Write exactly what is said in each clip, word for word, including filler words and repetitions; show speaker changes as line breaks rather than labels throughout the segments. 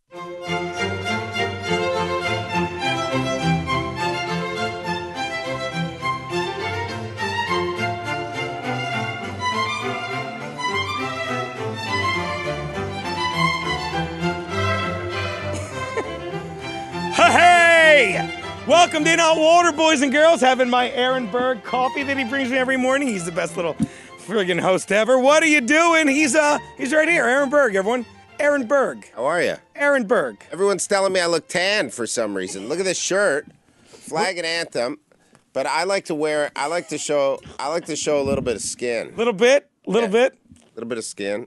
Hey! Welcome to In Hot Water, boys and girls. Having my Aaron Berg coffee that he brings me every morning. He's the best little friggin' host ever. What are you doing? He's uh, he's right here. Aaron Berg, everyone. Aaron Berg.
How are you?
Aaron Berg.
Everyone's telling me I look tan for some reason. Look at this shirt, flag and anthem. But I like to wear. I like to show. I like to show a little bit of skin.
Little bit. Little
Yeah.
bit.
A little bit of skin.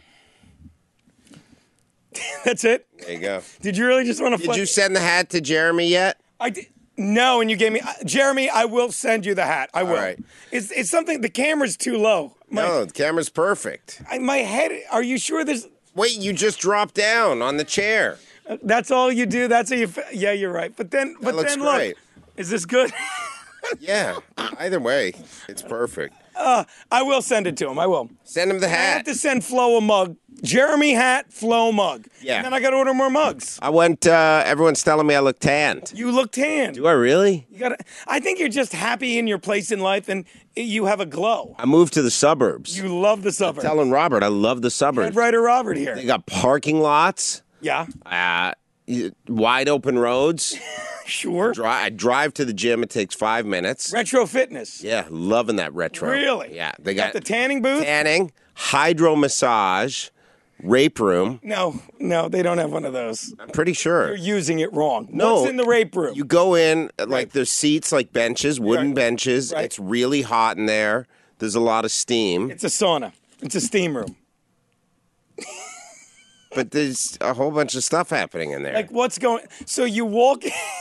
That's it.
There you go.
Did you really just want to?
Did you send the hat to Jeremy yet?
I did. No, and you gave me uh, Jeremy. I will send you the hat. I will.
right.
It's it's something. The camera's too low. My,
No, the camera's perfect.
I, my head. Are you sure this?
Wait, you just dropped down on the chair.
That's all you do. That's how you. Fa- yeah, you're right. But then, but
looks
then
great.
look. Is this good?
Yeah. Either way, it's perfect.
I will send it to him. I will.
Send him the
I have
hat.
to send Flo a mug. Jeremy hat, Flo mug.
Yeah.
And then I got to order more mugs.
I went. Uh, everyone's telling me I look tanned.
You look tan.
Do I really?
You gotta. I think you're just happy in your place in life, and you have a glow.
I moved to the suburbs.
You love the suburbs.
Telling Robert I love the
Head
suburbs.
writer Robert here.
They got parking lots.
Yeah.
Uh, wide open roads.
Sure.
Dri- I drive to the gym. It takes five minutes.
Retro fitness.
Yeah, loving that retro.
Really?
Yeah, they
Got
got,
the tanning booth.
tanning, hydro massage, rape room.
No, no, they don't have one of those.
I'm pretty sure.
You're using it wrong.
No,
What's in the rape room?
You go in, like
Right.
there's seats, like benches, wooden
Right.
benches.
Right.
It's really hot in there. There's a lot of steam,
It's a sauna. It's a steam room.
but there's a whole bunch of stuff happening in there.
Like what's going? So you walk.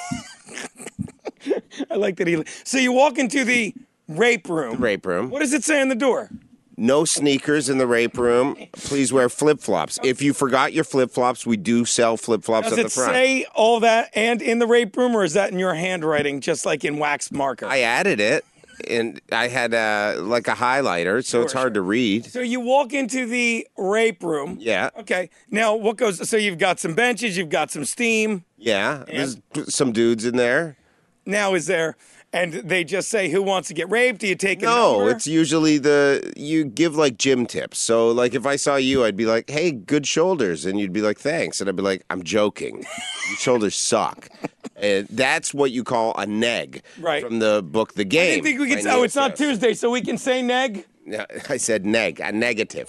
I like that he. So you walk into the rape room.
rape room.
What does it say on the door?
No sneakers in the rape room. Please wear flip-flops. If you forgot your flip-flops, we do sell flip-flops
Does
at
it
the front.
say all that and in the rape room, or is that in your handwriting, just like in wax marker?
I added it, and I had uh, like a highlighter, so it's
Sure,
hard to read.
So you walk into the rape room.
Yeah.
Okay. Now what goes? So you've got some benches, you've got some steam.
Yeah, there's some dudes in there.
Now is there? And they just say, "Who wants to get raped?" Do you take a
No,
number?
it's usually the you give like gym tips. So like if I saw you, I'd be like, "Hey, good shoulders," and you'd be like, "Thanks," and I'd be like, "I'm joking. Your shoulders suck." And that's what you call a neg,
Right.
From the book The
I
Game.
didn't think we
by
could.
Neil
Oh, it's not
Strauss.
Tuesday, so we can say neg.
Yeah, I said neg, a negative.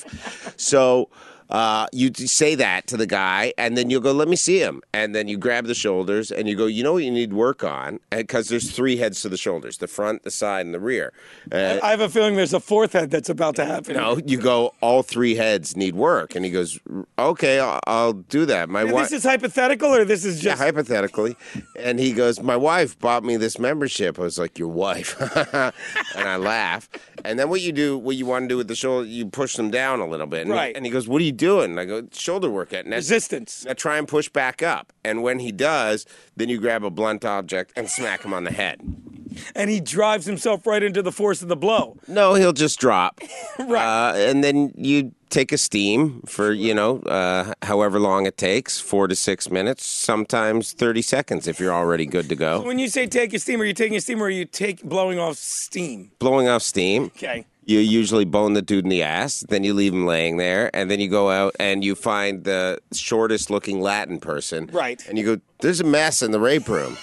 So uh, you d- say that to the guy, and then you'll go, let me see him. And then you grab the shoulders, and you go, you know what you need work on? Because there's three heads to the shoulders, the front, the side, and the rear. Uh,
I have a feeling there's a fourth head that's about to happen.
no, you go, all three heads need work. And he goes, okay, I'll, I'll do that. My
Now,
wife.
this is hypothetical, or this is
Yeah,
just
hypothetically. And he goes, my wife bought me this membership. I was like, your wife? And I laugh. And then what you do, what you want to do with the shoulder, you push them down a little bit. And,
Right.
he, and he goes, what are you doing? And I go, shoulder workout. And that's,
resistance.
now try and push back up. And when he does, then you grab a blunt object and smack him on the head.
And he drives himself right into the force of the blow.
No, he'll just drop.
Right.
Uh, and then you take a steam for, you know, uh, however long it takes, four to six minutes, sometimes thirty seconds if you're already good to go.
When you say take a steam, are you taking a steam, or are you take blowing off steam?
Blowing off steam.
Okay.
You usually bone the dude in the ass, then you leave him laying there, and then you go out and you find the shortest looking Latin person.
Right.
And you go, there's a mess in the rape room.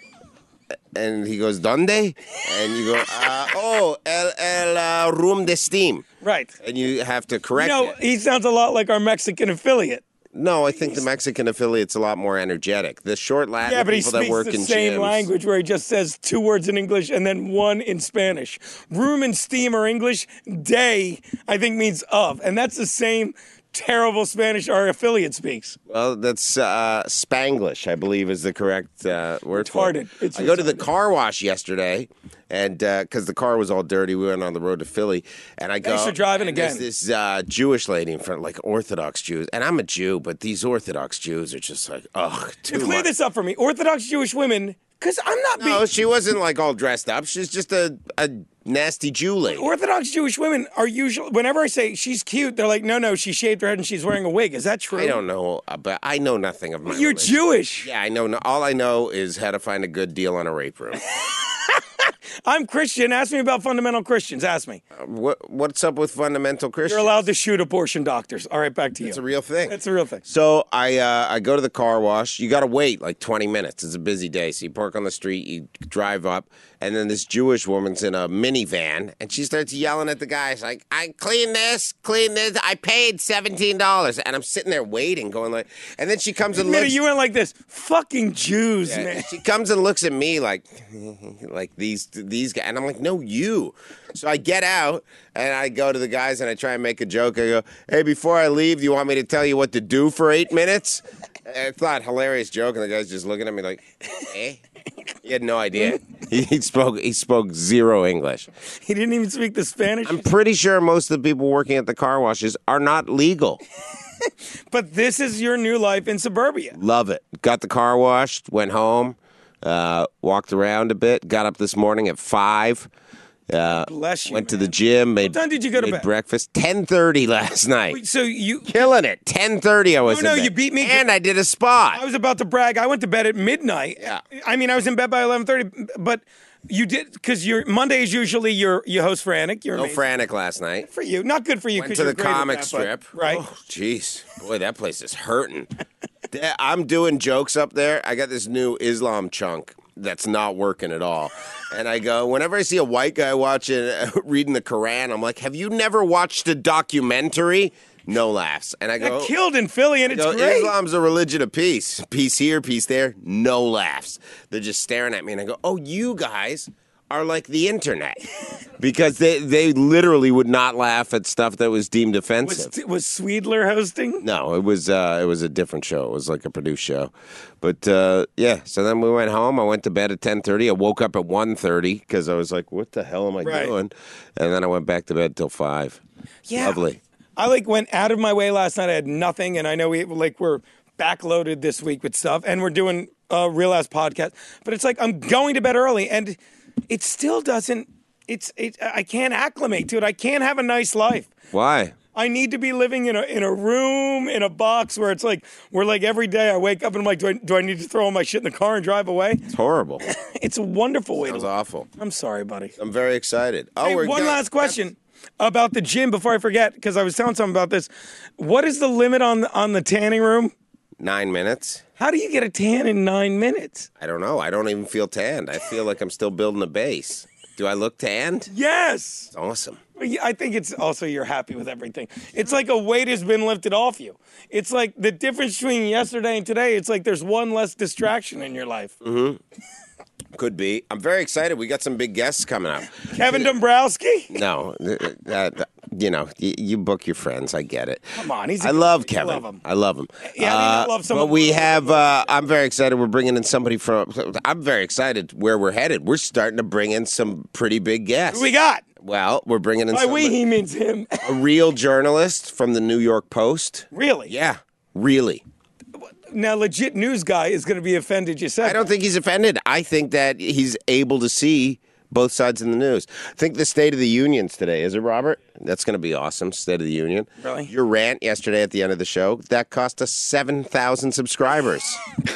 And he goes, ¿Dónde? And you go, uh, oh, el, el uh, room de steam.
Right.
And you have to correct
You know,
it.
he sounds a lot like our Mexican affiliate.
No, I think the Mexican affiliate's a lot more energetic. The short Latin
Yeah, but he
people that
speaks
work
the
in
same
gyms.
language where he just says two words in English and then one in Spanish. Room and steam are English. Day, I think, means of. And that's the same terrible Spanish our affiliate speaks.
Well, that's uh, Spanglish, I believe, is the correct uh, word for it.
Retarded. It's
I go to the
retarded.
car wash yesterday, and because the car was all dirty, we went on the road to Philly, and I go.
Thanks for driving
and there's
again.
This uh, Jewish lady in front, like Orthodox Jews, and I'm a Jew, but these Orthodox Jews are just like, ugh, too
Clear
much.
this up for me. Orthodox Jewish women Because I'm not
No,
being.
she wasn't like all dressed up. She's just a, a nasty Julie.
Orthodox Jewish women are usually, whenever I say she's cute, they're like, no, no, she shaved her head and she's wearing a wig. Is that true?
I don't know, uh, but I know nothing of my
You're
religion.
Jewish.
Yeah, I know. no- All I know is how to find a good deal on a rape room.
I'm Christian. Ask me about fundamental Christians. Ask me.
what What's up with fundamental Christians?
You're allowed to shoot abortion doctors. All right, back to you.
It's a real thing.
It's a real thing.
So I uh, I go to the car wash. You got to wait like twenty minutes. It's a busy day. So you park on the street, you drive up, and then this Jewish woman's in a minivan, and she starts yelling at the guy. She's like, I clean this, clean this. I paid seventeen dollars. And I'm sitting there waiting, going like, and then she comes and
Admit it,
looks.
you went like this. Fucking Jews,
Yeah,
man.
She comes and looks at me like, like these these guys, and I'm like, no, you. So I get out and I go to the guys and I try and make a joke. I go, hey, before I leave, do you want me to tell you what to do for eight minutes? And I thought hilarious joke, and the guy's just looking at me like, eh? He had no idea. He, he spoke he spoke zero English.
He didn't even speak the Spanish.
I'm pretty sure most of the people working at the car washes are not legal.
But this is your new life in suburbia.
Love it. Got the car washed, went home, uh, walked around a bit, got up this morning at five. Uh,
Bless you,
Went to
man.
the gym. Made,
What time did you go to
made
bed?
breakfast. ten thirty last night.
Wait, so you.
Killing it. ten thirty I was
Oh,
in
no,
bed.
you beat me.
And I did a spot.
I was about to brag. I went to bed at midnight.
Yeah.
I mean, I was in bed by eleven thirty, but you did, because your Monday is usually your you host Frantic. You're
No
amazing.
Frantic last night.
For you. Not good for you.
Went
'cause
to
you're
the
great at
comic
that, but-
strip.
Right.
Oh, jeez. Boy, that place is hurting. Th- I'm doing jokes up there. I got this new Islam chunk that's not working at all. And I go, whenever I see a white guy watching, reading the Quran, I'm like, have you never watched a documentary? No laughs. And I go,
Got killed in Philly, and
I
it's
go,
great.
Islam's a religion of peace. Peace here, peace there. No laughs. They're just staring at me. And I go, oh, you guys are like the internet. Because they, they literally would not laugh at stuff that was deemed offensive.
Was, was Sweedler hosting?
No, it was uh, it was a different show. It was like a produced show. But uh, yeah, so then we went home. I went to bed at ten thirty. I woke up at one thirty because I was like, what the hell am I
Right.
doing? And then I went back to bed till five.
Yeah.
Lovely.
I like went out of my way last night. I had nothing, and I know we like we're backloaded this week with stuff, and we're doing a real ass podcast. But it's like I'm going to bed early, and it still doesn't. It's it. I can't acclimate to it. I can't have a nice life.
Why?
I need to be living in a in a room in a box where it's like where like every day I wake up and I'm like, do I do I need to throw all my shit in the car and drive away?
It's horrible.
It's a wonderful way
It was
to live.
awful.
I'm sorry, buddy.
I'm very excited. Oh,
Hey,
we're
one
done.
last question about the gym before I forget, because I was telling someone about this. What is the limit on the, on the tanning room?
Nine minutes.
How do you get a tan in nine minutes?
I don't know. I don't even feel tanned. I feel like I'm still building a base. Do I look tanned?
Yes.
It's awesome.
I think it's also you're happy with everything. It's like a weight has been lifted off you. It's like the difference between yesterday and today. It's like there's one less distraction in your life.
Mm-hmm. Could be. I'm very excited. We got some big guests coming up.
Kevin Dombrowski?
No, th- that, that- you know, you, you book your friends. I get it.
Come on, he's a
I
good
love
dude. You
Kevin.
love him.
I love him.
Yeah, I mean, I love someone-
But we have. Uh, I'm very excited. We're bringing in somebody from. I'm very excited where we're headed. We're starting to bring in some pretty big guests.
Who we got?
Well, we're bringing in
By we,
somebody-
he means him.
a real journalist from the New York Post.
Really?
Yeah, really.
Now, legit news guy is going to be offended you said
I don't think he's offended. I think that he's able to see both sides in the news. I think the State of the Union's today, is it, Robert? That's going to be awesome, State of the Union.
Really?
Your rant yesterday at the end of the show, that cost us seven thousand subscribers.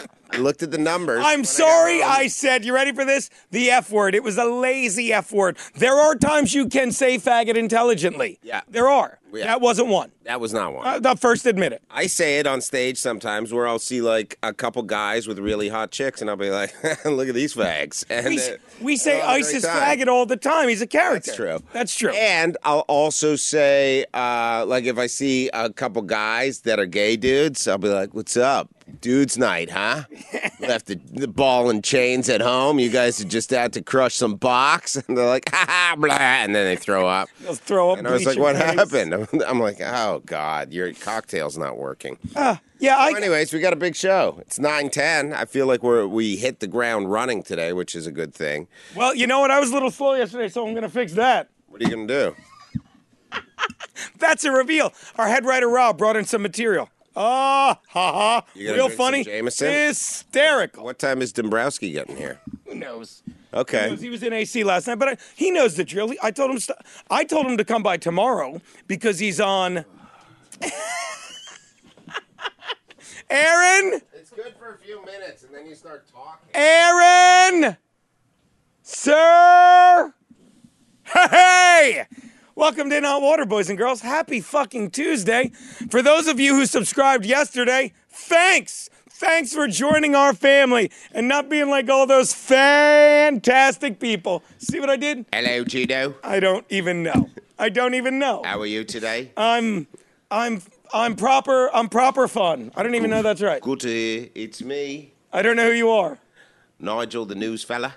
I looked at the numbers. when
I'm
I got
sorry
home.
I said, you ready for this? The F word. It was a lazy F word. There are times you can say faggot intelligently.
Yeah.
There are.
Yeah.
That wasn't one.
That was not one.
Uh, the first admit it.
I say it on stage sometimes where I'll see like a couple guys with really hot chicks and I'll be like, look at these fags. And
We,
uh,
we say
they're all having a
ISIS
great time.
faggot all the time. He's a character.
That's true.
That's true.
And I'll also say, uh, like, if I see a couple guys that are gay dudes, I'll be like, what's up? Dude's night, huh? Left the, the ball and chains at home. You guys are just out to crush some box. And they're like, ha ha, blah. And then they throw up.
They'll throw up.
And I was
bleach
like, what
your face.
happened? I'm like, oh, God, your cocktail's not working.
Yeah, I.
Well, anyways, we got a big show. It's nine ten. I feel like we're we hit the ground running today, which is a good thing.
Well, you know what? I was a little slow yesterday, so I'm going to fix that.
What are you going to do?
That's a reveal. Our head writer Rob brought in some material. Ah, ha ha.
You gonna
Real
drink some
funny.
Jameson?
Hysterical.
What time is Dombrowski getting here?
knows.
Okay.
He, knows. He was in A C last night, but I, he knows the drill. I told him. St- I told him to come by tomorrow because he's on. Aaron.
It's good for a few minutes, and then you start talking.
Aaron, sir. Hey. Welcome to In Hot Water, boys and girls. Happy fucking Tuesday. For those of you who subscribed yesterday, thanks. Thanks for joining our family and not being like all those fantastic people. See what I did?
Hello, Gino.
I don't even know. I don't even know.
How are you today?
I'm, I'm, I'm proper. I'm proper fun. I don't even know that's right.
Good to hear. It's me,
I don't know who you are.
Nigel, the news fella.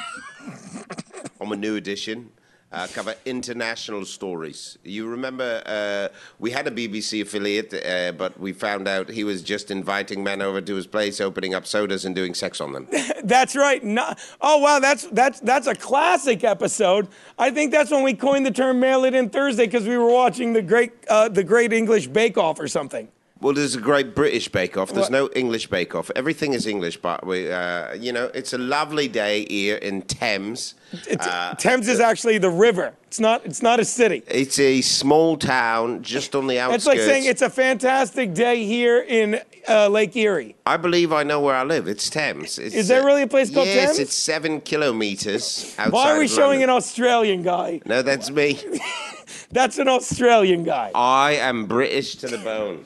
I'm a new edition. Uh, cover international stories. You remember uh, we had a B B C affiliate, uh, but we found out he was just inviting men over to his place, opening up sodas and doing sex on them.
That's right. No, oh wow, that's that's that's a classic episode. I think that's when we coined the term "Mail It In Thursday" because we were watching the great uh, the Great English Bake Off or something.
Well, there's a great British Bake Off. There's
What?
no English Bake Off. Everything is English, but we, uh, you know, it's a lovely day here in Thames.
It's,
Uh,
Thames is actually the river. It's not. It's not a city.
It's a small town just on the outskirts.
It's like saying it's a fantastic day here in uh, Lake Erie.
I believe I know where I live. It's Thames. It's,
Is there really a place called
yes,
Thames?
it's seven kilometres outside
Why are we
of
showing
London.
an Australian guy?
No, that's me.
That's an Australian guy.
I am British to the bone.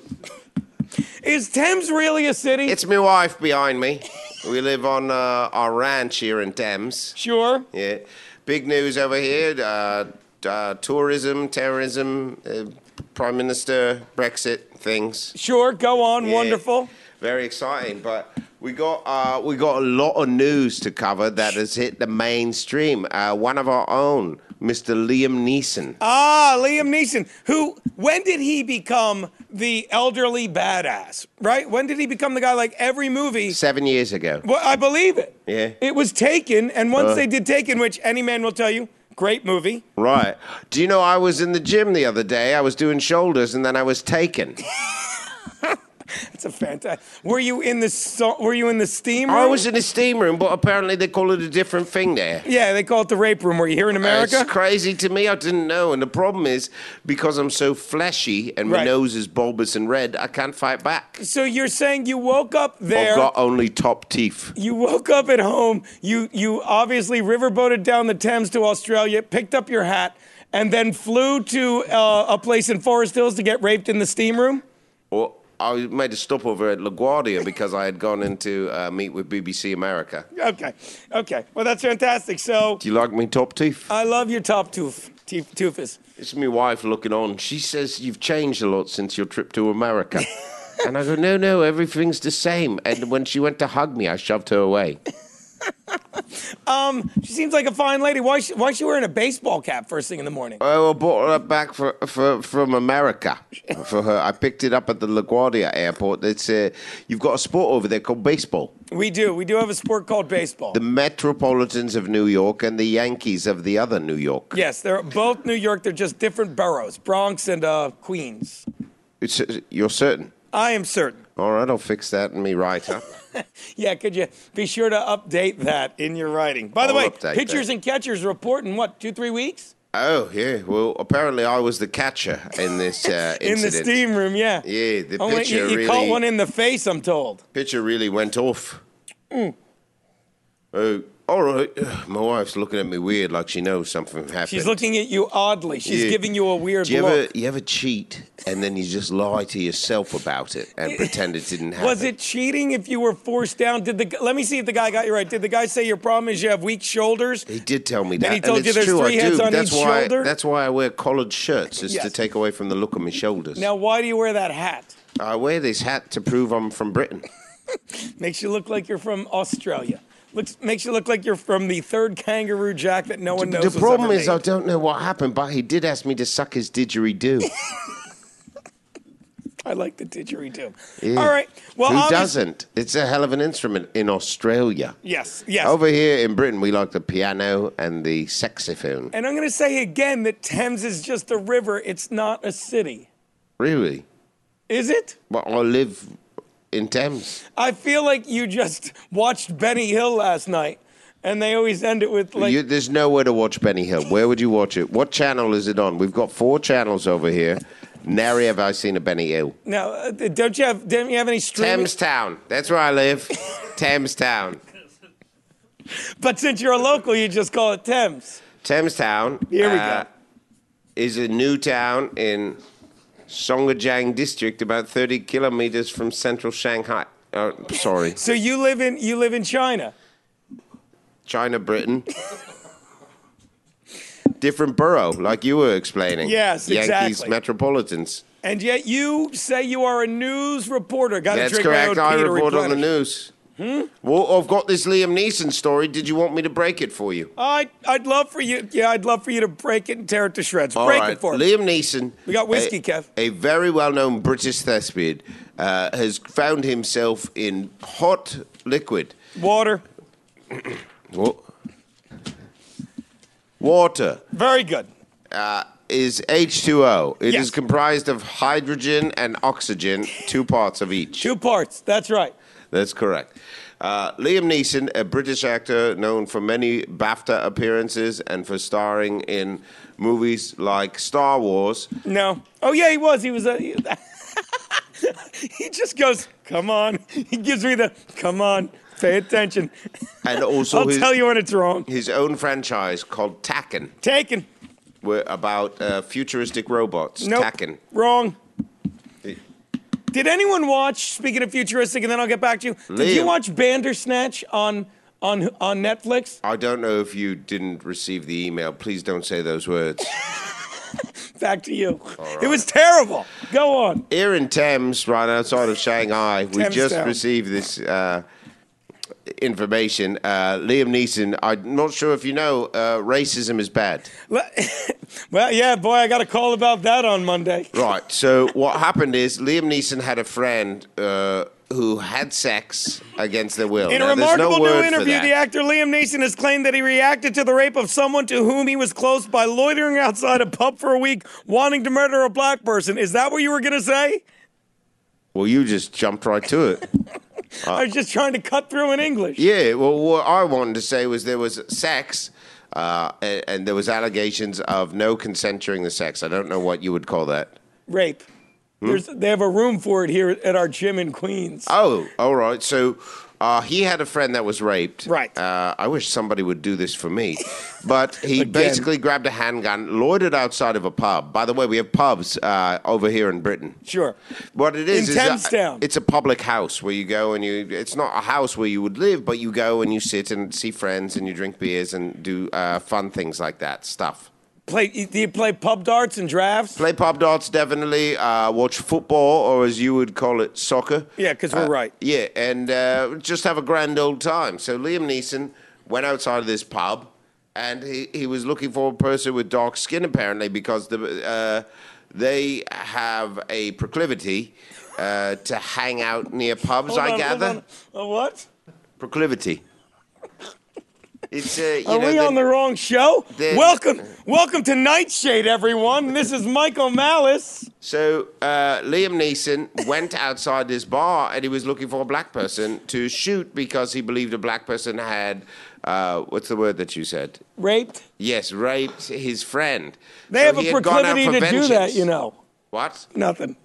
Is Thames really a city?
It's my wife behind me. We live on uh, our ranch here in Thames.
Sure.
Yeah. Big news over here. Uh, uh, tourism, terrorism, uh, Prime Minister, Brexit, things.
Sure. Go on.
Yeah.
Wonderful.
Very exciting, but we got uh, we got a lot of news to cover that has hit the mainstream. Uh, one of our own, Mister Liam Neeson.
Ah, Liam Neeson. Who? When did he become the elderly badass? Right? When did he become the guy like every movie?
Seven years ago.
Well, I believe it.
Yeah.
It was Taken, and once
Uh.
they did Taken, which any man will tell you, great movie.
Right. Do you know I was in the gym the other day? I was doing shoulders, and then I was taken.
It's a fantastic. Were you in the so- Were you in the steam room?
I was in a steam room, but apparently they call it a different thing there.
Yeah, they call it the rape room. Were you here in America?
It's crazy to me. I didn't know. And the problem is, because I'm so fleshy and my
Right.
nose is bulbous and red, I can't fight back.
So you're saying you woke up there.
I've got only top teeth.
You woke up at home. You you obviously riverboated down the Thames to Australia, picked up your hat, and then flew to uh, a place in Forest Hills to get raped in the steam room.
Well, I made a stopover at LaGuardia because I had gone in to uh, meet with B B C America.
Okay, okay. Well, that's fantastic. So
Do you like me top teeth?
I love your top tooth, teeth, toofus.
It's my wife looking on. She says you've changed a lot since your trip to America. And I go, no, no, everything's the same. And when she went to hug me, I shoved her away.
She seems like a fine lady. Why is she, why is she wearing a baseball cap first thing in the morning?
Oh, I brought her back for, for, from America for her. I picked it up at the LaGuardia airport. It's uh, you've got a sport over there called baseball.
We do. We do have a sport called baseball.
The Metropolitans of New York and the Yankees of the other New York.
Yes, they're both New York. They're just different boroughs, Bronx and uh, Queens.
It's, you're certain?
I am certain.
All right, I'll fix that in me write-up.
Yeah, could you be sure to update that in your writing? By the
I'll
way,
update
pitchers
that.
and catchers report in what, two, three weeks?
Oh, yeah. Well, apparently I was the catcher in this uh,
In the
incident.
steam room, yeah.
Yeah, the
Only,
pitcher
you, you
really...
caught one in the face, I'm told.
Pitcher really went off. Oh, all right. My wife's looking at me weird like she knows something happened.
She's looking at you oddly. She's
Yeah.
giving you a weird
Do you
look.
ever, you ever cheat and then you just lie to yourself about it and pretend it didn't happen?
Was it cheating if you were forced down? Did the Let me see if the guy got you right. Did the guy say your problem is you have weak shoulders?
He did tell me that.
he told you
it's
there's
true,
three
I
heads
do.
on
that's
each
why,
shoulder?
That's why I wear collared shirts, is
Yes.
to take away from the look of my shoulders.
Now, why do you wear that hat?
I wear this hat to prove I'm from Britain.
Makes you look like you're from Australia. Looks Makes you look like you're from the third kangaroo jack that no one knows
The
was
problem
ever
is
made.
I don't know what happened, but he did ask me to suck his didgeridoo.
I like the didgeridoo.
Yeah.
All right. Well,
Who
obvious-
doesn't? It's a hell of an instrument in Australia.
Yes, yes.
Over here in Britain, we like the piano and the saxophone.
And I'm going to say again that Thames is just a river. It's not a city.
Really?
Is it?
Well, I live in Thames.
I feel like you just watched Benny Hill last night and they always end it with like.
You, there's nowhere to watch Benny Hill. Where would you watch it? What channel is it on? We've got four channels over here. Nary have I seen a Benny Hill.
Now, uh, don't you have? Don't you have any streaming?
Thamestown. That's where I live. Thamestown.
But since you're a local, you just call it Thames.
Thamestown.
Here we
uh,
go.
Is a new town in Songjiang district, about thirty kilometers from central Shanghai. Oh, sorry,
So you live in you live in China.
China, Britain. Different borough, like you were explaining.
Yes,
Yankees
exactly.
Metropolitans.
And yet you say you are a news reporter. Got to
That's
drink my
correct.
own
I
pee to
report on the
replenish.
news. Hmm? Well, I've got this Liam Neeson story. Did you want me to break it for you?
I I'd love for you. Yeah, I'd love for you to break it and tear it to shreds.
All
break
right.
it for me.
Liam Neeson.
We got whiskey,
a,
Kev.
A very well-known British thespian uh, has found himself in hot liquid.
Water.
Wa- Water
Very good.
uh, is H two O. It
Yes.
is comprised of hydrogen and oxygen, two parts of each.
Two parts. That's right.
That's correct. Uh, Liam Neeson, a British actor known for many BAFTA appearances and for starring in movies like Star Wars.
No. Oh yeah, he was. He was a. He, he just goes, "Come on." He gives me the, "Come on, pay attention."
And also
I'll
his,
tell you when it's wrong.
his own franchise called Taken,
Taken.
were about uh, futuristic robots.
Nope.
Taken.
Wrong. Did anyone watch? Speaking of futuristic, and then I'll get back to you. Did
Liam.
you watch Bandersnatch on on on Netflix?
I don't know if you didn't receive the email. Please don't say those words.
Back to you. It was terrible. Go on.
Here in Thames, right outside of Shanghai, we
Thames
just
Town.
received this uh, information. Uh, Liam Neeson, I'm not sure if you know, uh, racism is bad.
Well, yeah, boy, I got a call about that on Monday.
Right, so what happened is Liam Neeson had a friend uh, who had sex against their will.
In a
Now, there's no
remarkable
word
new
for
interview,
that.
the actor Liam Neeson has claimed that he reacted to the rape of someone to whom he was close by loitering outside a pub for a week, wanting to murder a black person. Is that what you were going to say?
Well, you just jumped right to it.
I was just trying to cut through in English.
Yeah, well, what I wanted to say was there was sex, uh, and, and there was allegations of no consent during the sex. I don't know what you would call that.
Rape. There's, they have a room for it here at our gym in Queens.
Oh, all right. So uh, he had a friend that was raped.
Right.
Uh, I wish somebody would do this for me. But he
Again.
basically grabbed a handgun, loitered outside of a pub. By the way, we have pubs uh, over here in Britain.
Sure.
What it is
In
is
Thamestown.
it's a public house where you go and you. It's not a house where you would live, but you go and you sit and see friends and you drink beers and do uh, fun things like that stuff.
Play? Do you play pub darts and drafts?
Play pub darts, definitely. Uh, watch football, or as you would call it, soccer.
Yeah, because we're
Uh,
right.
Yeah, and uh, just have a grand old time. So Liam Neeson went outside of this pub, and he, he was looking for a person with dark skin, apparently, because the, uh, they have a proclivity uh, to hang out near pubs,
Hold
I
on, hold
gather.
on. A what?
Proclivity. It's, uh, you
Are
know,
we
the-
on the wrong show?
the-
welcome, welcome to Nightshade, everyone. This is Michael Malice.
So uh, Liam Neeson went outside this bar and he was looking for a black person to shoot because he believed a black person had, uh, what's the word that you said?
Raped.
Yes, raped his friend.
They
So
have
he
a
had gone out
proclivity
for
to do that,
vengeance.
you know.
What?
Nothing.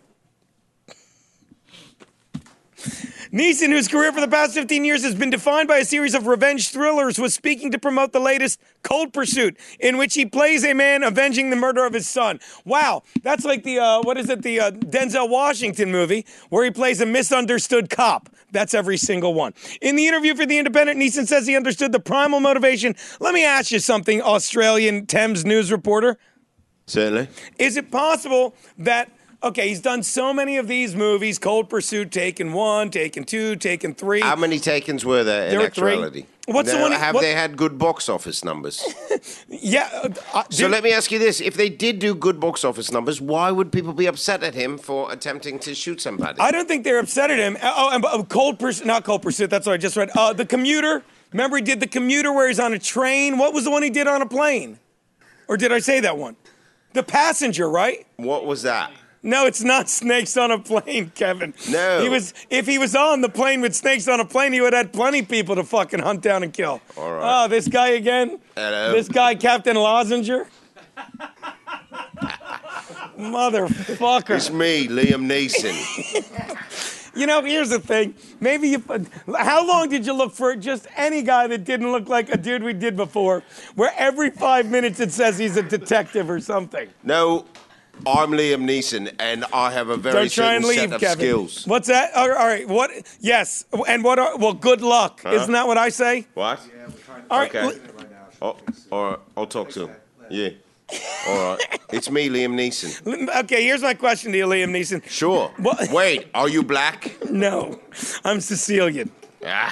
Neeson, whose career for the past fifteen years has been defined by a series of revenge thrillers, was speaking to promote the latest Cold Pursuit, in which he plays a man avenging the murder of his son. Wow, that's like the, uh, what is it, the uh, Denzel Washington movie, where he plays a misunderstood cop. That's every single one. In the interview for The Independent, Neeson says he understood the primal motivation. Let me ask you something, Australian Thames news reporter.
Certainly.
Is it possible that, okay, he's done so many of these movies, Cold Pursuit, Taken one, Taken two, Taken three.
How many takens were there,
There
in
were three.
actuality?
What's the
Now,
one-
Have
what-
they had good box office numbers?
Yeah. Uh, uh,
So
dude,
let me ask you this. If they did do good box office numbers, why would people be upset at him for attempting to shoot somebody?
I don't think they're upset at him. Oh, and uh, Cold Pursuit, not Cold Pursuit, that's what I just read. Uh, the Commuter. Remember he did The Commuter where he's on a train? What was the one he did on a plane? Or did I say that one? The Passenger, right?
What was that?
No, it's not snakes on a plane, Kevin.
No.
He was. If he was on the plane with snakes on a plane, he would have had plenty of people to fucking hunt down and kill.
All right.
Oh, this guy again?
Hello.
This guy, Captain Lozinger? Motherfucker.
It's me, Liam Neeson.
You know, here's the thing. Maybe you. How long did you look for just any guy that didn't look like a dude we did before, where every five minutes it says he's a detective or something?
No, I'm Liam Neeson, and I have a very
Don't try
certain
and leave,
set of
Kevin.
skills.
What's that? All right, all right. What? Yes. And what are? Well, good luck.
Huh?
Isn't that what I say?
What?
All right.
Okay.
li-
Oh, all right, I'll talk to him. Yeah. All right. It's me, Liam Neeson.
li- Okay. Here's my question to you, Liam Neeson.
Sure.
What?
Wait, are you black?
No, I'm Sicilian. I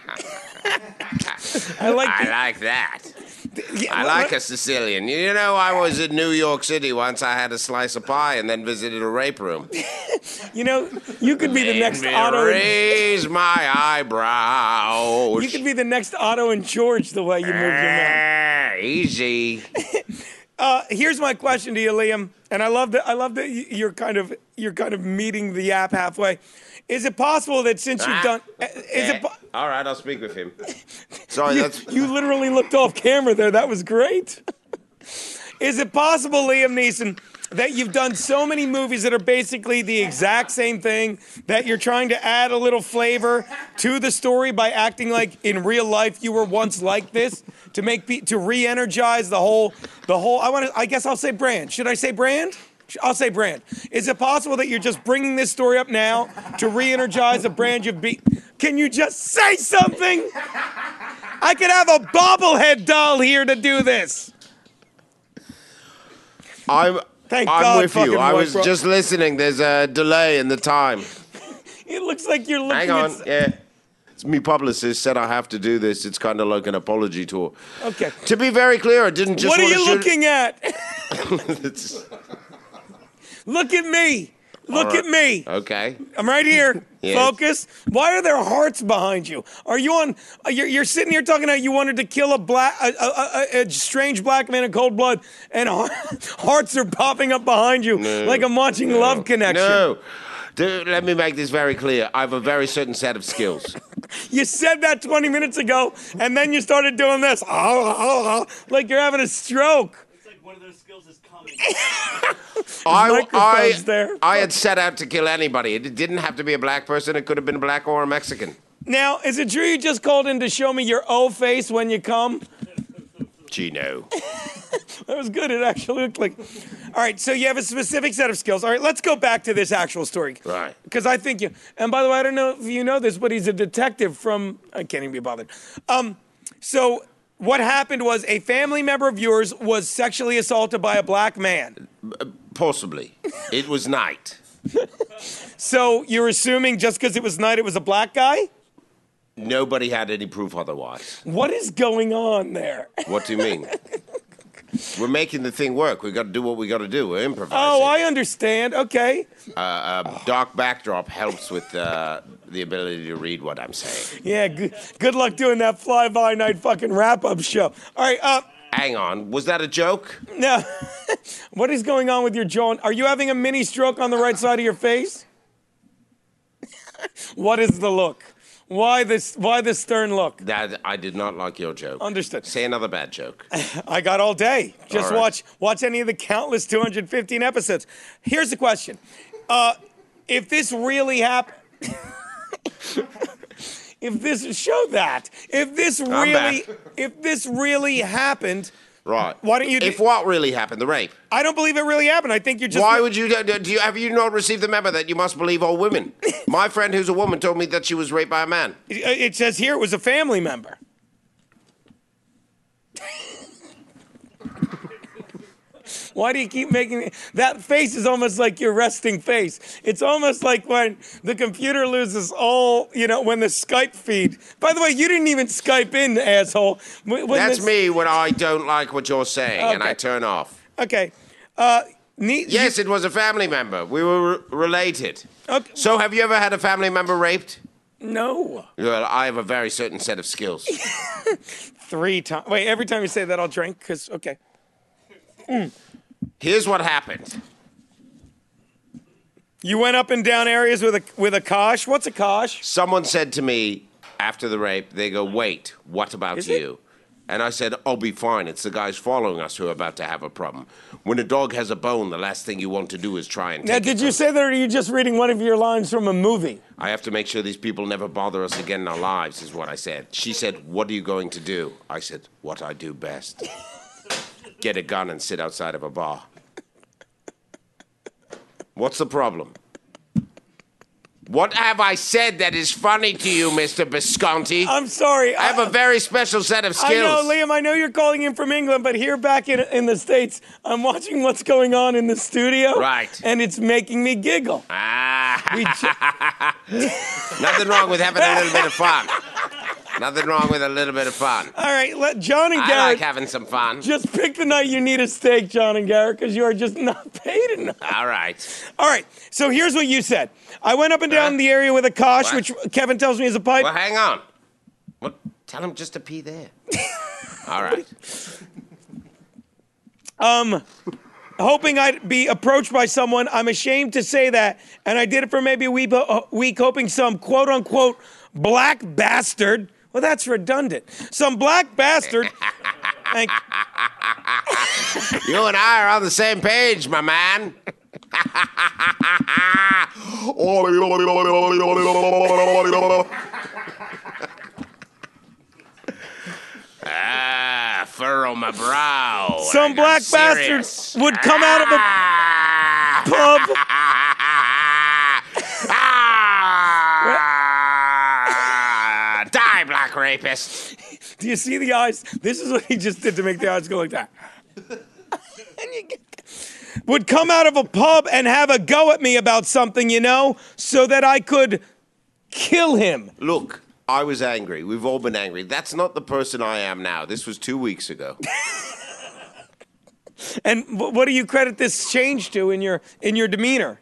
like.
I
the-
like that.
yeah,
I
what-
like
what-
a Sicilian. You know, I was in New York City once. I had a slice of pie and then visited a rape room.
You know, you could be the
Made
next
me
Otto. and-
raise my eyebrows.
You could be the next Otto and George the way you move your mouth.
Ah, easy.
Uh, here's my question to you, Liam, and I love that. I love that y- you're kind of you're kind of meeting the app halfway. Is it possible that since you've
Ah.
done, uh, is it? po-
All right, I'll speak with him. Sorry,
You,
that's.
you literally looked off camera there. That was great. Is it possible, Liam Neeson, that you've done so many movies that are basically the exact same thing that you're trying to add a little flavor to the story by acting like in real life you were once like this to make pe- to re-energize the whole the whole I want to I guess I'll say brand. Should I say brand? I'll say brand. Is it possible that you're just bringing this story up now to re-energize a brand you've beat? Can you just say something? I could have a bobblehead doll here to do this.
I'm.
Thank
I'm
God
with
fucking
you. I
White
was
Bro-
just listening. There's a delay in the time.
It looks like you're looking
Hang on.
at...
Yeah. It's me publicist said I have to do this. It's kind of like an apology tour.
Okay.
To be very clear, I didn't just
What are
want
you
to
looking at?
shoot. It's-
Look at me. Look
All right.
at me.
Okay.
I'm right here.
Yes.
Focus. Why are there hearts behind you? Are you on? uh, You're, you're sitting here talking about you wanted to kill a black, a, a, a, a strange black man in cold blood, and heart, hearts are popping up behind you like I'm watching Love Connection.
No. Dude, let me make this very clear. I have a very certain set of skills.
You said that twenty minutes ago, and then you started doing this, like you're having a stroke.
It's like one of those skills is coming.
I,
microphone's
I,
there.
I had set out to kill anybody. It didn't have to be a black person. It could have been a black or a Mexican.
Now, is it true you just called in to show me your O face when you come?
Gino.
That was good. It actually looked like. All right, so you have a specific set of skills. All right, let's go back to this actual story.
Right.
Because I think you. And by the way, I don't know if you know this, but he's a detective from. I can't even be bothered. Um, so what happened was a family member of yours was sexually assaulted by a black man.
Possibly. It was night.
So you're assuming just because it was night, it was a black guy?
Nobody had any proof otherwise.
What is going on there?
What do you mean? We're making the thing work. We got to do what we got to do. We're improvising.
Oh, I understand. Okay.
Uh, a dark backdrop helps with uh, the ability to read what I'm saying.
Yeah. Good, good luck doing that fly-by night fucking wrap-up show. All right. Uh.
Hang on. Was that a joke?
No. What is going on with your jaw? Are you having a mini stroke on the right side of your face? What is the look? Why this? Why this stern look?
That I did not like your joke.
Understood.
Say another bad joke.
I got all day. Just
All right.
watch watch any of the countless two hundred fifteen episodes. Here's the question: uh, If this really happened, if this show that, if this really,
back.
if this really happened,
Right.
Why don't you do-
If what really happened, the rape.
I don't believe it really happened. I think you're just.
Why would you do, do you have you not received the memo that you must believe all women? My friend who's a woman told me that she was raped by a man.
It it says here it was a family member. Why do you keep making that face? Is almost like your resting face. It's almost like when the computer loses all, you know, when the Skype feed. By the way, you didn't even Skype in, asshole. When
That's
this-
me when I don't like what you're saying and
Okay.
I turn off.
Okay. Uh, neat.
Yes, it was a family member. We were re- related.
Okay.
So, have you ever had a family member raped?
No.
Well, I have a very certain set of skills.
Three times. Wait. Every time you say that, I'll drink. Cause okay.
Here's what happened.
You went up and down areas with a with a kosh. What's a kosh?
Someone said to me after the rape, they go, wait, what about
Is it?
you? And I said, I'll be fine. It's the guys following us who are about to have a problem. When a dog has a bone, the last thing you want to do is try and take
Now,
it
did
from
you say that, or are you just reading one of your lines from a movie?
I have to make sure these people never bother us again in our lives, is what I said. She said, what are you going to do? I said, what I do best. Get a gun and sit outside of a bar. What's the problem? What have I said that is funny to you, Mister Visconti?
I'm sorry.
I have a very special set of skills.
I know, Liam, I know you're calling in from England, but here back in, in the States, I'm watching what's going on in the studio.
Right.
And it's making me giggle.
Ah.
We ju-
Nothing wrong with having a little bit of fun. Nothing wrong with a little bit of fun.
All right, let John and
I
Garrett
like having some fun.
just pick the night you need a steak, John and Garrett, because you are just not paid enough.
All right.
All right, so here's what you said. I went up and down
Huh?
the area with a kosh,
What?
which Kevin tells me is a pipe.
Well, hang on. Well, tell him just to pee there. All right.
Um, hoping I'd be approached by someone. I'm ashamed to say that, and I did it for maybe a week, a week hoping some quote-unquote black bastard. Well, that's redundant. Some black bastard. Thank-
You and I are on the same page, my man. Ah, furrow my brow.
Some
I got
black
serious.
bastard would come out of a pub.
Ah, die, black rapist.
Do you see the eyes? This is what he just did to make the eyes go like that. And you get- would come out of a pub and have a go at me about something, you know, so that I could kill him.
Look, I was angry. We've all been angry. That's not the person I am now. This was two weeks ago.
And wh- what do you credit this change to in your in your demeanor?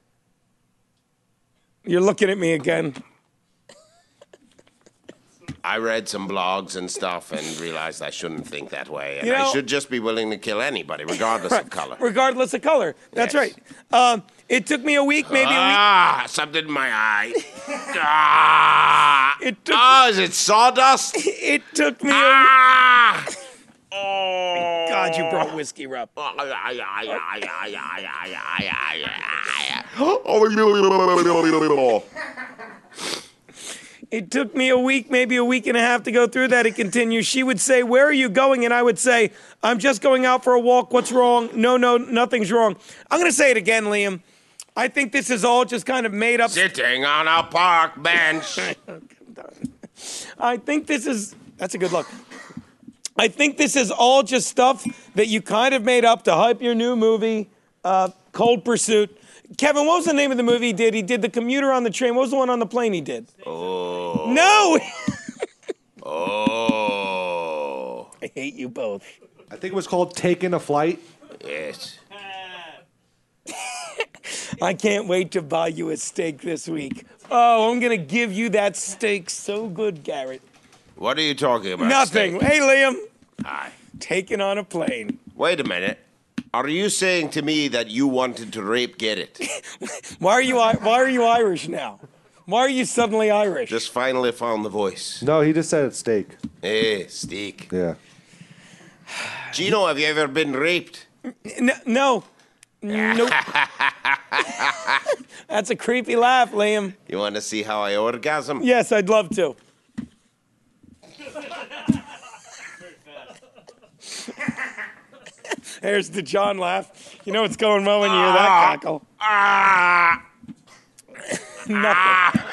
You're looking at me again.
I read some blogs and stuff and realized I shouldn't think that way. And
You know-
I should just be willing to kill anybody, regardless of color.
Regardless of color. That's
Yes.
right. Um, it took me a week, maybe a week.
Ah, something in my eye. ah,
It took-
oh, is it sawdust?
It took me a
ah! Oh.
God, you brought whiskey, Rob. It took me a week, maybe a week and a half to go through that. It continues. She would say, "Where are you going?" And I would say, "I'm just going out for a walk. What's wrong?" "No, no, nothing's wrong." I'm going to say it again, Liam. I think this is all just kind of made up.
Sitting on a park bench.
I think this is, that's a good look. I think this is all just stuff that you kind of made up to hype your new movie, uh, Cold Pursuit. Kevin, what was the name of the movie he did? He did The Commuter on the Train. What was the one on the plane he did?
Oh.
No!
Oh.
I hate you both.
I think it was called Taking a Flight.
Yes.
I can't wait to buy you a steak this week. Oh, I'm going to give you that steak so good, Garrett.
What are you talking about?
Nothing.
Steak?
Hey, Liam.
Hi.
Taking on a plane.
Wait a minute. Are you saying to me that you wanted to rape Get It?
Why are you I- Why are you Irish now? Why are you suddenly Irish?
Just finally found the voice.
No, he just said it's steak.
Eh, steak.
Yeah.
Gino, have you ever been raped?
N- no. Nope. That's a creepy laugh, Liam.
You want to see how I orgasm?
Yes, I'd love to. There's the John laugh. You know what's going well when you hear that cackle.
Ah!
Nothing.